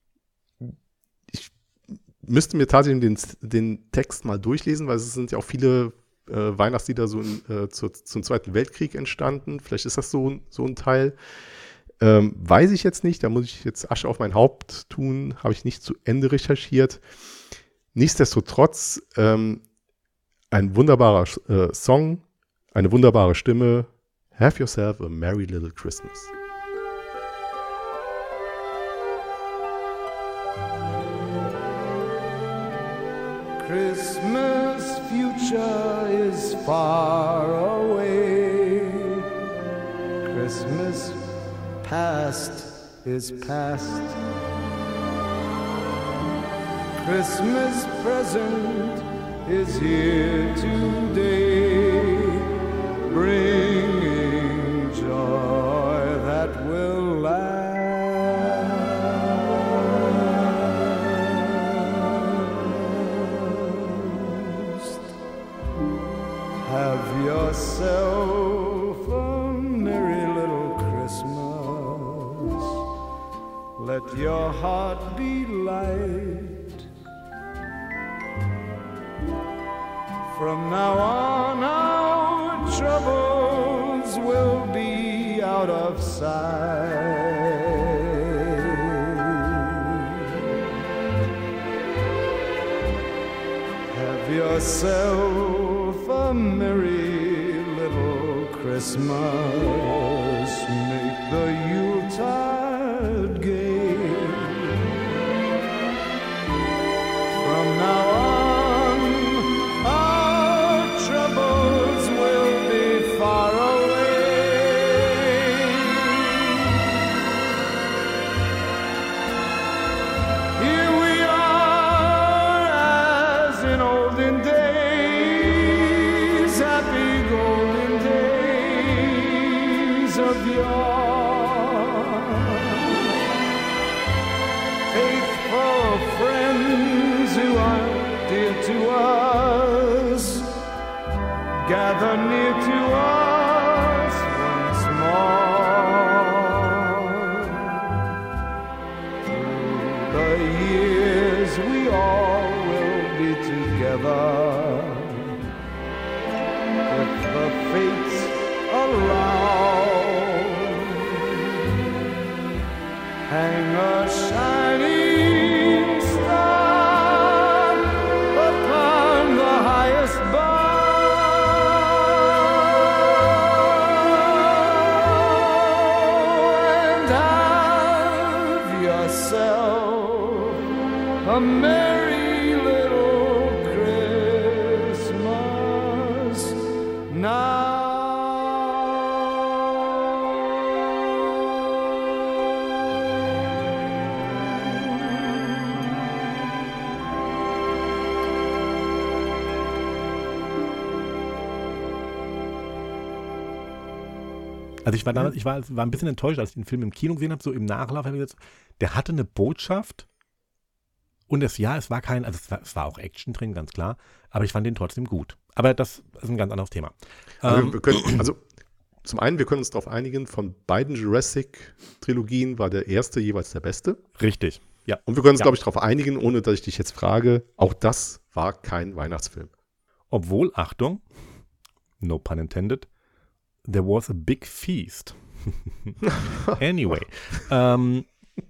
Ich müsste mir tatsächlich den, den Text mal durchlesen, weil es sind ja auch viele äh, Weihnachtslieder so in, äh, zu, zum Zweiten Weltkrieg entstanden. Vielleicht ist das so, so ein Teil. Ähm, weiß ich jetzt nicht, da muss ich jetzt Asche auf mein Haupt tun, habe ich nicht zu Ende recherchiert. Nichtsdestotrotz ähm, ein wunderbarer äh, Song, eine wunderbare Stimme. Have yourself a merry little Christmas. Christmas future is far away. Christmas past is past. Christmas present is here today, bringing joy that will last. Have yourself a merry little Christmas. Let your heart be light. From now on, our troubles will be out of sight. Have yourself a merry little Christmas. Make the Yuletide gay. From now on, of yore. Faithful friends who are dear to us, gather near to us once more. Through the years we all will be together, if the fates allow. Hang a shining star upon the highest bough, and have yourself a merry little Christmas now. Also ich war damals, ich war, war ein bisschen enttäuscht, als ich den Film im Kino gesehen habe, so im Nachlauf habe ich gesagt, der hatte eine Botschaft und es, ja, es war kein, also es war, es war auch Action drin, ganz klar, aber ich fand den trotzdem gut. Aber das ist ein ganz anderes Thema. Also, Ähm, wir können, also zum einen, wir können uns darauf einigen, von beiden Jurassic-Trilogien war der erste jeweils der beste. richtig, ja. Und wir können uns, Ja. glaube ich, darauf einigen, ohne dass ich dich jetzt frage, auch das war kein Weihnachtsfilm. Obwohl, Achtung, no pun intended, there was a big feast. Anyway. ähm,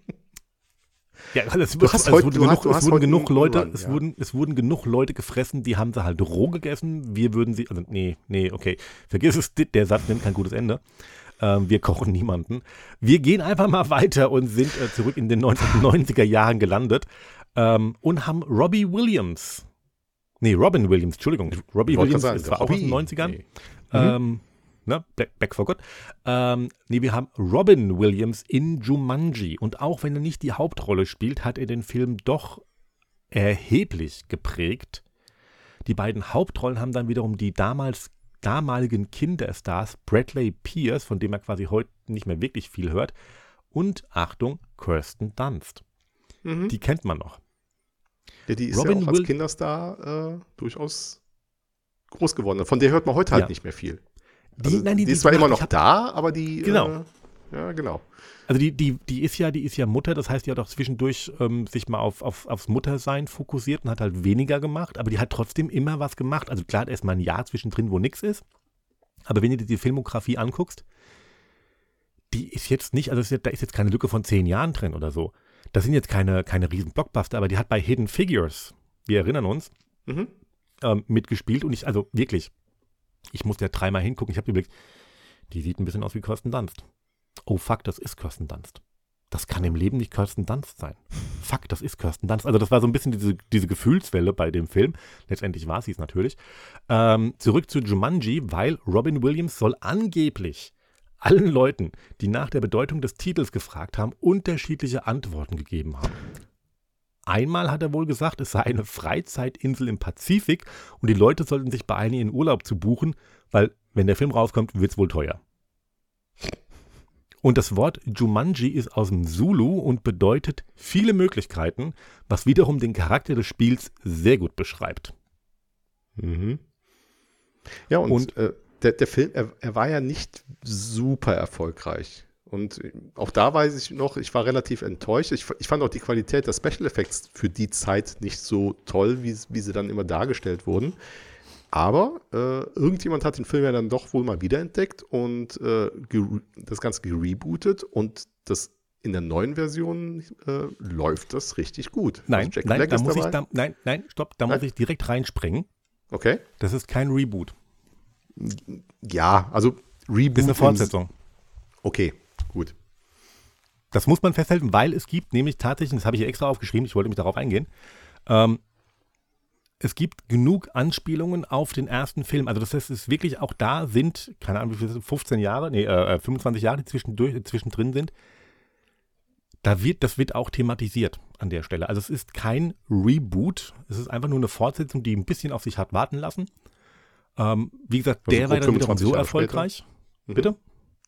ja, es, Du es, hast es, heute- wurden du hast- genug, du es hast wurden heute genug einen Leute, Run, es, ja. wurden, es wurden genug Leute gefressen, die haben sie halt roh gegessen. Wir würden sie, also nee, nee, okay, vergiss es, der Satz nimmt kein gutes Ende. Ähm, wir kochen niemanden. Wir gehen einfach mal weiter und sind äh, zurück in den neunzehnhundertneunziger Jahren gelandet ähm, und haben Robbie Williams. Nee, Robin Williams, Entschuldigung. Robbie Ich wollte Williams gerade ist sagen, zwar auch aus den Robbie, neunzigern. nee. Ähm, ne, Back, Back for Good. Ähm, nee, wir haben Robin Williams in Jumanji. Und auch wenn er nicht die Hauptrolle spielt, hat er den Film doch erheblich geprägt. Die beiden Hauptrollen haben dann wiederum die damals damaligen Kinderstars Bradley Pierce, von dem er quasi heute nicht mehr wirklich viel hört, und, Achtung, Kirsten Dunst. Mhm. Die kennt man noch. Ja, die ist Robin ja auch als Will- Kinderstar äh, durchaus groß geworden. Von der hört man heute halt Ja. nicht mehr viel. Die, Also, nein, die, die, ist zwar die- immer ich noch hab- da, aber die. Genau. Äh, ja, genau. Also die, die, die ist ja, die ist ja Mutter, das heißt, die hat auch zwischendurch ähm, sich mal auf, auf, aufs Muttersein fokussiert und hat halt weniger gemacht, aber die hat trotzdem immer was gemacht. Also klar, hat erst mal ein Jahr zwischendrin, wo nichts ist. Aber wenn du dir die Filmografie anguckst, die ist jetzt nicht, also es ist jetzt, da ist jetzt keine Lücke von zehn Jahren drin oder so. Das sind jetzt keine, keine riesen Blockbuster, aber die hat bei Hidden Figures, wir erinnern uns, Mhm. ähm, mitgespielt und ich, also wirklich, ich musste ja dreimal hingucken, ich habe überlegt, die sieht ein bisschen aus wie Kirsten Dunst. Oh fuck, das ist Kirsten Dunst. Das kann im Leben nicht Kirsten Dunst sein. Fuck, das ist Kirsten Dunst. Also das war so ein bisschen diese, diese Gefühlswelle bei dem Film. Letztendlich war sie es natürlich. Ähm, zurück zu Jumanji, weil Robin Williams soll angeblich allen Leuten, die nach der Bedeutung des Titels gefragt haben, unterschiedliche Antworten gegeben haben. Einmal hat er wohl gesagt, es sei eine Freizeitinsel im Pazifik und die Leute sollten sich beeilen, ihren Urlaub zu buchen, weil, wenn der Film rauskommt, wird es wohl teuer. Und das Wort Jumanji ist aus dem Zulu und bedeutet viele Möglichkeiten, was wiederum den Charakter des Spiels sehr gut beschreibt. Mhm. Ja, und, Und- äh, der, der Film, er, er war ja nicht super erfolgreich. Und äh, auch da weiß ich noch, ich war relativ enttäuscht. Ich, ich fand auch die Qualität der Special Effects für die Zeit nicht so toll, wie, wie sie dann immer dargestellt wurden. Aber äh, irgendjemand hat den Film ja dann doch wohl mal wiederentdeckt und äh, gere- das Ganze gerebootet und das in der neuen Version äh, läuft das richtig gut. Nein, Also Jack nein, Black da ist muss ich, dabei. da, nein, nein, stopp, da Nein? muss ich direkt reinspringen. Okay. Das ist kein Reboot. Ja, also Reboot. Das ist eine im- Fortsetzung. Okay, gut. Das muss man festhalten, weil es gibt nämlich tatsächlich, das habe ich hier extra aufgeschrieben, ich wollte mich darauf eingehen, ähm, es gibt genug Anspielungen auf den ersten Film. Also das heißt, es ist wirklich auch da sind, keine Ahnung, wie viel, fünfzehn Jahre, nee, äh, fünfundzwanzig Jahre, die zwischendurch, zwischendrin sind. Da wird, das wird auch thematisiert an der Stelle. Also es ist kein Reboot, es ist einfach nur eine Fortsetzung, die ein bisschen auf sich hat warten lassen. Ähm, wie gesagt, Also der war grob dann wiederum fünfundzwanzig so Jahre erfolgreich. Mhm. Bitte?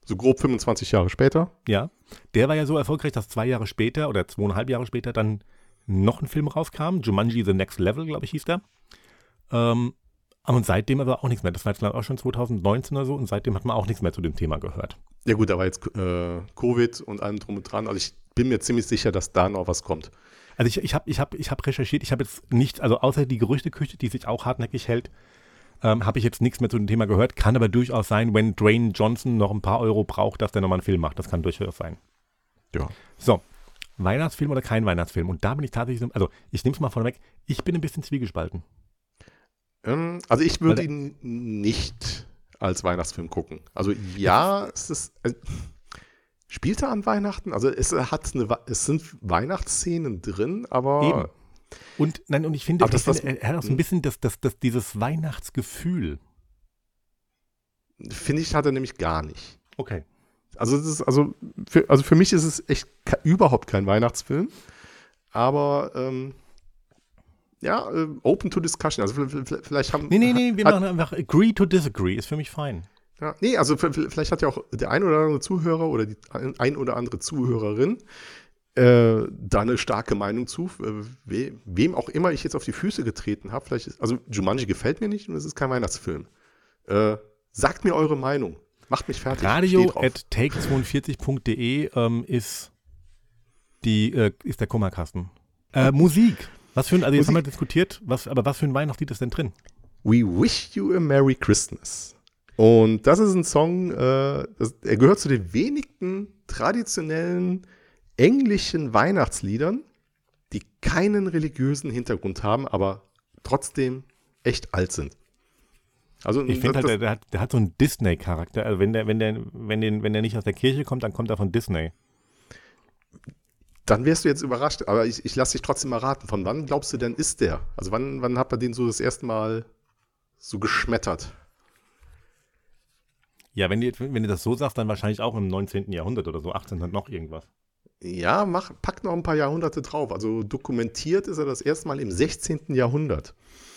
So grob fünfundzwanzig Jahre später. Ja, der war ja so erfolgreich, dass zwei Jahre später oder zweieinhalb Jahre später dann noch ein Film rauskam. Jumanji The Next Level, glaube ich, hieß der. Ähm, und seitdem aber auch nichts mehr. Das war jetzt glaube ich auch schon zwanzig neunzehn oder so und seitdem hat man auch nichts mehr zu dem Thema gehört. Ja gut, da war jetzt äh, Covid und allem drum und dran. Also ich bin mir ziemlich sicher, dass da noch was kommt. Also ich, ich habe ich hab, ich hab recherchiert, ich habe jetzt nicht, also außer die Gerüchteküche, die sich auch hartnäckig hält, ähm, habe ich jetzt nichts mehr zu dem Thema gehört. Kann aber durchaus sein, wenn Dwayne Johnson noch ein paar Euro braucht, dass der nochmal einen Film macht. Das kann durchaus sein. Ja. So, Weihnachtsfilm oder kein Weihnachtsfilm? Und da bin ich tatsächlich, also ich nehme es mal vorneweg, ich bin ein bisschen zwiegespalten. Ähm, also ich würde ihn nicht als Weihnachtsfilm gucken. Also ja, es ist... Äh, spielt er an Weihnachten? Also es, hat eine, es sind Weihnachtsszenen drin, aber... Eben. Und, nein, und ich finde, das, ich finde er hat auch so ein bisschen das, das, das, dieses Weihnachtsgefühl. Finde ich, hat er nämlich gar nicht. Okay. Also, das ist, also, für, also für mich ist es echt ka- überhaupt kein Weihnachtsfilm. Aber ähm, ja, äh, open to discussion. Also vielleicht, vielleicht haben... Nee, nee, nee, wir hat, machen einfach agree to disagree, ist für mich fein. Ja, nee, also vielleicht hat ja auch der ein oder andere Zuhörer oder die ein oder andere Zuhörerin äh, da eine starke Meinung zu, äh, we, wem auch immer ich jetzt auf die Füße getreten habe. Vielleicht ist, also Jumanji gefällt mir nicht und es ist kein Weihnachtsfilm. Äh, sagt mir eure Meinung. Macht mich fertig. Radio at take zweiundvierzig punkt de ähm, ist, die, äh, ist der Kummerkasten. Äh, Musik. Was für ein, also jetzt Musik. haben wir diskutiert, was, aber was für ein Weihnachtslied ist denn drin? We Wish You a Merry Christmas. Und das ist ein Song, äh, das, er gehört zu den wenigen traditionellen englischen Weihnachtsliedern, die keinen religiösen Hintergrund haben, aber trotzdem echt alt sind. Also, Ich finde halt, der, der, hat, der hat so einen Disney-Charakter. Also wenn der, wenn der, wenn den, wenn der nicht aus der Kirche kommt, dann kommt er von Disney. Dann wärst du jetzt überrascht, aber ich, ich lasse dich trotzdem mal raten. Von wann glaubst du denn ist der? Also wann, wann hat man den so das erste Mal so geschmettert? Ja, wenn du, wenn du das so sagst, dann wahrscheinlich auch im neunzehnten Jahrhundert oder so, achtzehnten noch irgendwas. Ja, mach, pack noch ein paar Jahrhunderte drauf. Also dokumentiert ist er das erste Mal im sechzehnten Jahrhundert.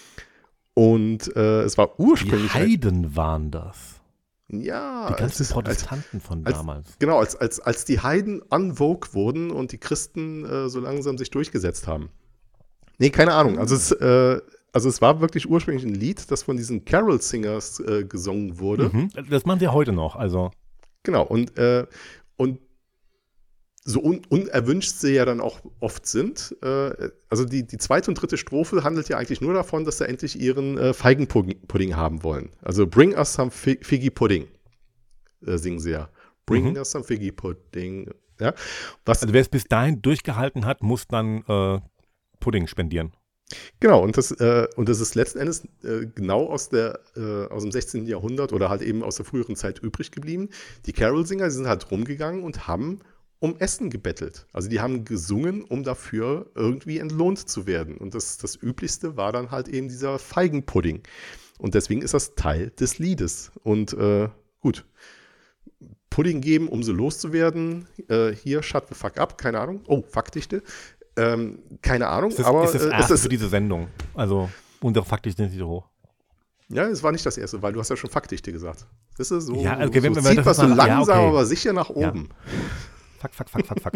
Und äh, es war ursprünglich... Die Heiden waren das. Ja. Die ganzen als, Protestanten als, von als, damals. Genau, als, als, als die Heiden en vogue wurden und die Christen äh, so langsam sich durchgesetzt haben. Nee, keine Ahnung. Also es, äh, also es war wirklich ursprünglich ein Lied, das von diesen Carol-Singers äh, gesungen wurde. Mhm. Das machen sie heute noch, also. Genau, und, äh, und so un unerwünscht sie ja dann auch oft sind. Äh, also die, die zweite und dritte Strophe handelt ja eigentlich nur davon, dass sie endlich ihren äh, Feigenpudding haben wollen. Also bring us some fig figgy pudding, äh, singen sie ja. Bring Mhm. us some figgy pudding. Ja? Was, Also wer es bis dahin durchgehalten hat, muss dann äh, Pudding spendieren. Genau, und das, äh, und das ist letzten Endes äh, genau aus, der, äh, aus dem sechzehnten Jahrhundert oder halt eben aus der früheren Zeit übrig geblieben. Die Carol-Singer, die sind halt rumgegangen und haben um Essen gebettelt. Also die haben gesungen, um dafür irgendwie entlohnt zu werden. Und das, das Üblichste war dann halt eben dieser Feigenpudding. Und deswegen ist das Teil des Liedes. Und äh, gut, Pudding geben, um so loszuwerden. Äh, hier, shut the fuck up, keine Ahnung. Oh, Faktdichte. Ähm, keine Ahnung, Es ist, aber ist das äh, erste es ist, für diese Sendung. Also unsere Faktisch sind nicht so hoch. ja, es war nicht das erste, weil du hast ja schon Faktdichte gesagt. Das ist so, Ja, okay, so, wenn so wir zieht das was so mal- ja, langsam, okay. aber sicher nach Ja. oben. Fuck, fuck, fuck, fuck, fuck.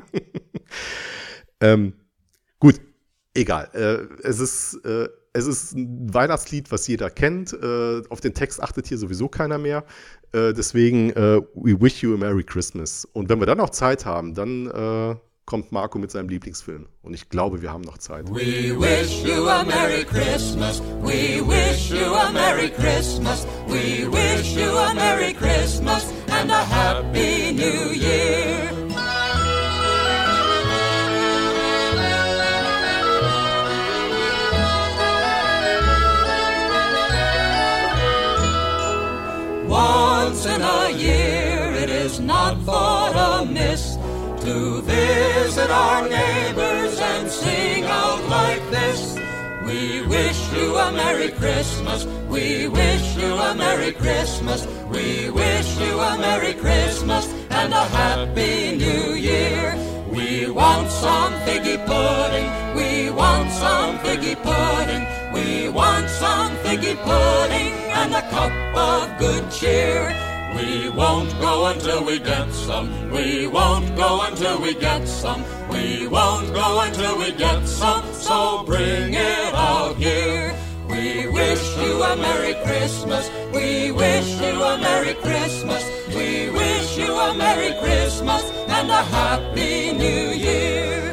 Ähm, gut, egal. Äh, es ist, äh, es ist ein Weihnachtslied, was jeder kennt. Äh, auf den Text achtet hier sowieso keiner mehr. Äh, deswegen, äh, We Wish You a Merry Christmas. Und wenn wir dann noch Zeit haben, dann äh, kommt Marco mit seinem Lieblingsfilm. Und ich glaube, wir haben noch Zeit. We wish you a Merry Christmas. We wish you a Merry Christmas. We wish you a Merry Christmas and a Happy New Year. Once in a year it is not thought amiss to visit our neighbors and sing out like this. We wish you a Merry Christmas. We wish you a Merry Christmas. We wish you a Merry Christmas and a Happy New Year. We want some figgy pudding. We want some figgy pudding. We want some figgy pudding and a cup of good cheer. We won't go until we get some. We won't go until we get some. We won't go until we get some. So bring it out here. We wish you a Merry Christmas. We wish you a Merry Christmas. We wish you a Merry Christmas and a Happy New Year.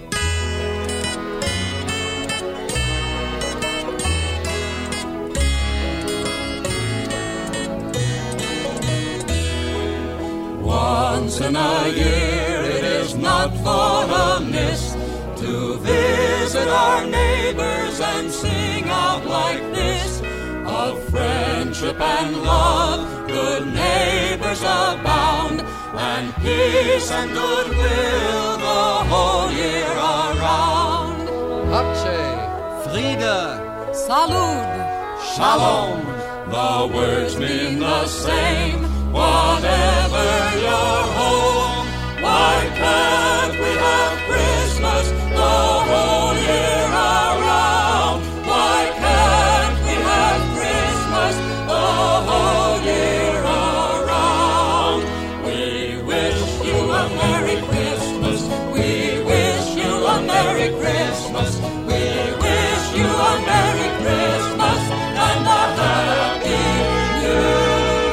Once in a year it is not thought amiss to visit our neighbors and sing out like this. Of friendship and love, good neighbors abound, and peace and goodwill the whole year around. Pace, Friede, Salud, Shalom, the words mean the same. Whatever your home, why can't we have Christmas the whole year around? Why can't we have Christmas the whole year around? We wish you a Merry Christmas. We wish you a Merry Christmas. We wish you a Merry Christmas and a Happy New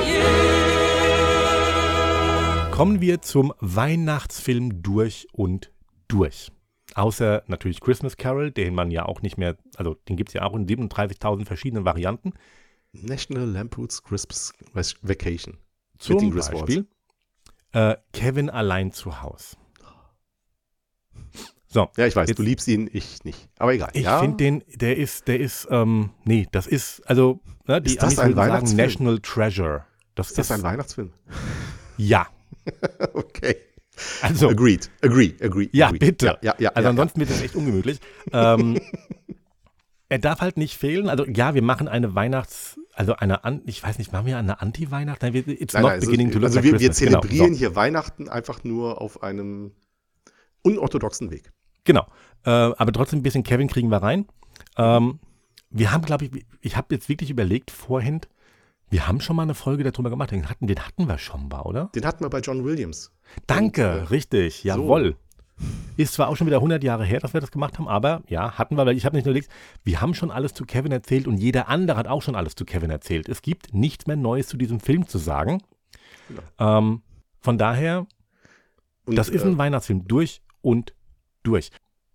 Kommen wir zum Weihnachtsfilm durch und durch. Außer natürlich Christmas Carol, den man ja auch nicht mehr, also den gibt es ja auch in siebenunddreißigtausend verschiedenen Varianten. National Lampoon's Christmas Vacation. Zum Beispiel äh, Kevin allein zu Haus. So, ja, ich weiß, jetzt, du liebst ihn, ich nicht. Aber egal. Ich ja. finde den, der ist, der ist, ähm, nee, das ist, also, ne, die ist das ein Weihnachtsfilm? National Treasure. Das ist das ist ein Weihnachtsfilm? Ja. Okay. Also, agreed, agree, agree. Ja, agree. bitte. Ja, ja, ja, also ja, ansonsten ja. wird es echt ungemütlich. ähm, er darf halt nicht fehlen. Also ja, wir machen eine Weihnachts-, also eine, An- ich weiß nicht, machen wir eine Anti-Weihnacht? Nein, wir, it's nein, not nein, beginning also, to look also like wir, Christmas. wir zelebrieren genau, so. hier Weihnachten einfach nur auf einem unorthodoxen Weg. Genau. Äh, aber trotzdem ein bisschen Kevin kriegen wir rein. Ähm, wir haben, glaube ich, ich habe jetzt wirklich überlegt vorhin, wir haben schon mal eine Folge darüber gemacht. Den hatten, den hatten wir schon mal, oder? Den hatten wir bei John Williams. Danke, Und, äh, richtig, jawohl. So. Ist zwar auch schon wieder hundert Jahre her, dass wir das gemacht haben, aber ja, hatten wir, weil ich habe nicht nur überlegt, wir haben schon alles zu Kevin erzählt und jeder andere hat auch schon alles zu Kevin erzählt. Es gibt nichts mehr Neues zu diesem Film zu sagen. Genau. Ähm, von daher, und, das ist ein äh, Weihnachtsfilm durch und durch.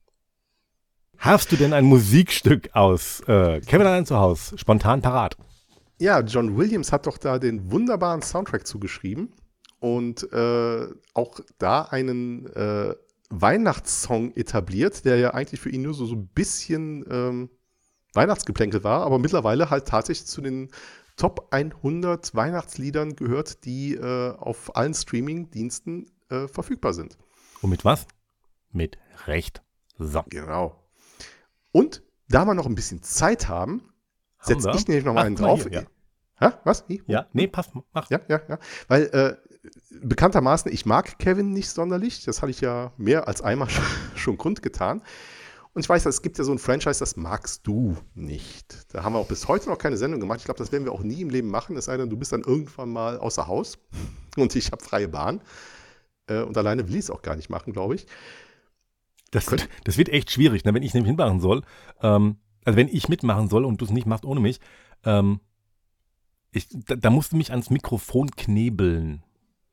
Hast du denn ein Musikstück aus äh, Kevin allein zu Haus spontan parat? Ja, John Williams hat doch da den wunderbaren Soundtrack zugeschrieben und äh, auch da einen äh, Weihnachtssong etabliert, der ja eigentlich für ihn nur so, so ein bisschen ähm, Weihnachtsgeplänkel war, aber mittlerweile halt tatsächlich zu den Top hundert Weihnachtsliedern gehört, die äh, auf allen Streaming-Diensten äh, verfügbar sind. Und mit was? Mit Recht. So. Genau. Und da wir noch ein bisschen Zeit haben, setze ich nämlich noch mal einen drauf. Hier, ja. Ha? Was? Wie? Ja, nee, passt. Mach. Ja, ja, ja. Weil äh, bekanntermaßen, ich mag Kevin nicht sonderlich. Das habe ich ja mehr als einmal schon kundgetan. Und ich weiß, es gibt ja so ein Franchise, das magst du nicht. Da haben wir auch bis heute noch keine Sendung gemacht. Ich glaube, das werden wir auch nie im Leben machen. Es sei denn, du bist dann irgendwann mal außer Haus und ich habe freie Bahn. Äh, und alleine will ich es auch gar nicht machen, glaube ich. Das, das wird echt schwierig, ne? Wenn ich nämlich mitmachen soll. Ähm, also wenn ich mitmachen soll und du es nicht machst ohne mich, ähm, ich, da, da musst du mich ans Mikrofon knebeln.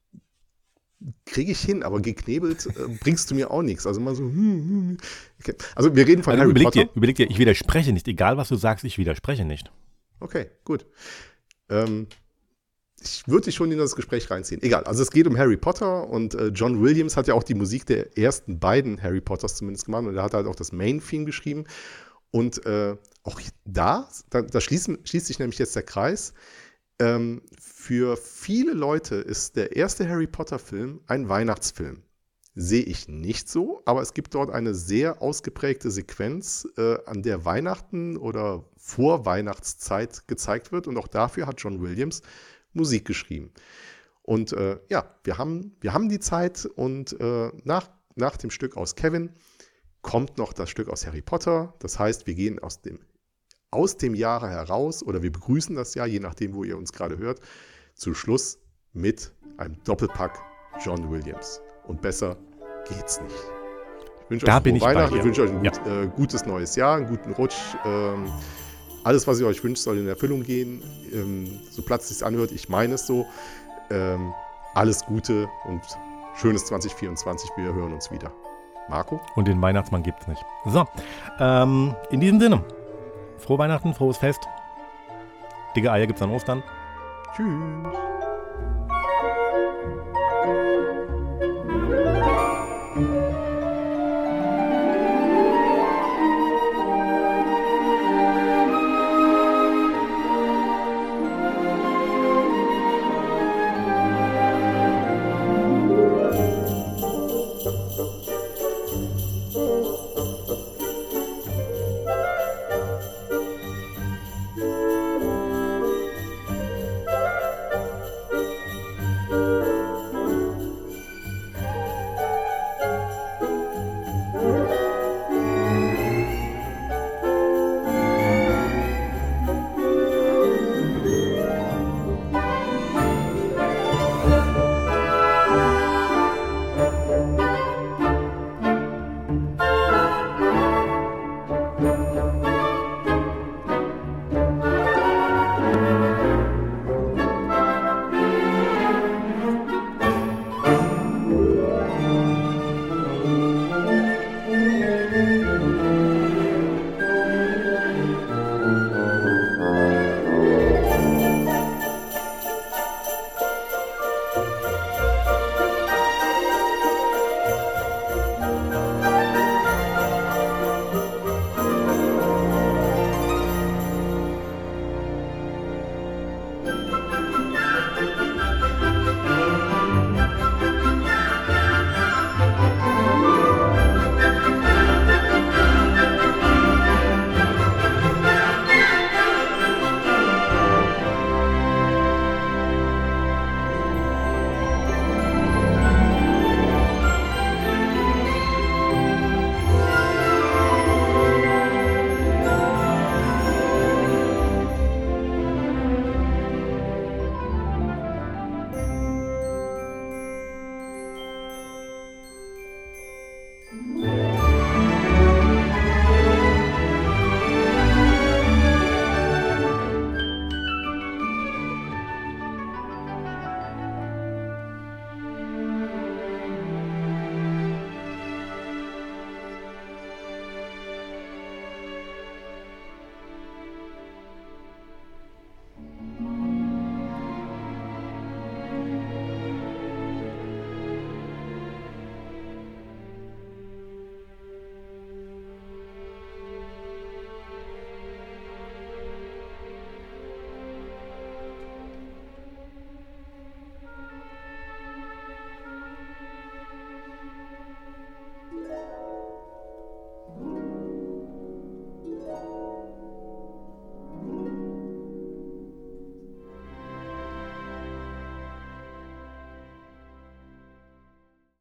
Kriege ich hin, aber geknebelt äh, bringst du mir auch nichts. Also mal so. Okay. Also wir reden von also Harry überleg Potter. Dir, überleg dir, ich widerspreche nicht. Egal, was du sagst, ich widerspreche nicht. Okay, gut. Ähm, ich würde dich schon in das Gespräch reinziehen. Egal, also es geht um Harry Potter und äh, John Williams hat ja auch die Musik der ersten beiden Harry Potters zumindest gemacht und er hat halt auch das Main-Theme geschrieben. Und äh, auch da, da, da schließt, schließt sich nämlich jetzt der Kreis. Ähm, für viele Leute ist der erste Harry Potter-Film ein Weihnachtsfilm. Sehe ich nicht so, aber es gibt dort eine sehr ausgeprägte Sequenz, äh, an der Weihnachten oder Vorweihnachtszeit gezeigt wird. Und auch dafür hat John Williams Musik geschrieben. Und äh, ja, wir haben, wir haben die Zeit und äh, nach, nach dem Stück aus Kevin kommt noch das Stück aus Harry Potter. Das heißt, wir gehen aus dem, aus dem Jahre heraus oder wir begrüßen das Jahr, je nachdem, wo ihr uns gerade hört, zu Schluss mit einem Doppelpack John Williams. Und besser geht's nicht. Ich wünsche Da euch bin frohe ich bei Weihnachten, dir. ich wünsche euch ein Ja. gut, äh, gutes neues Jahr, einen guten Rutsch. Ähm, alles, was ihr euch wünscht, soll in Erfüllung gehen. Ähm, so platt es sich anhört, ich meine es so. Ähm, alles Gute und schönes zwanzig vierundzwanzig. Wir hören uns wieder. Marco? Und den Weihnachtsmann gibt's nicht. So, ähm, in diesem Sinne, frohe Weihnachten, frohes Fest. Dicke Eier gibt's an Ostern. Tschüss.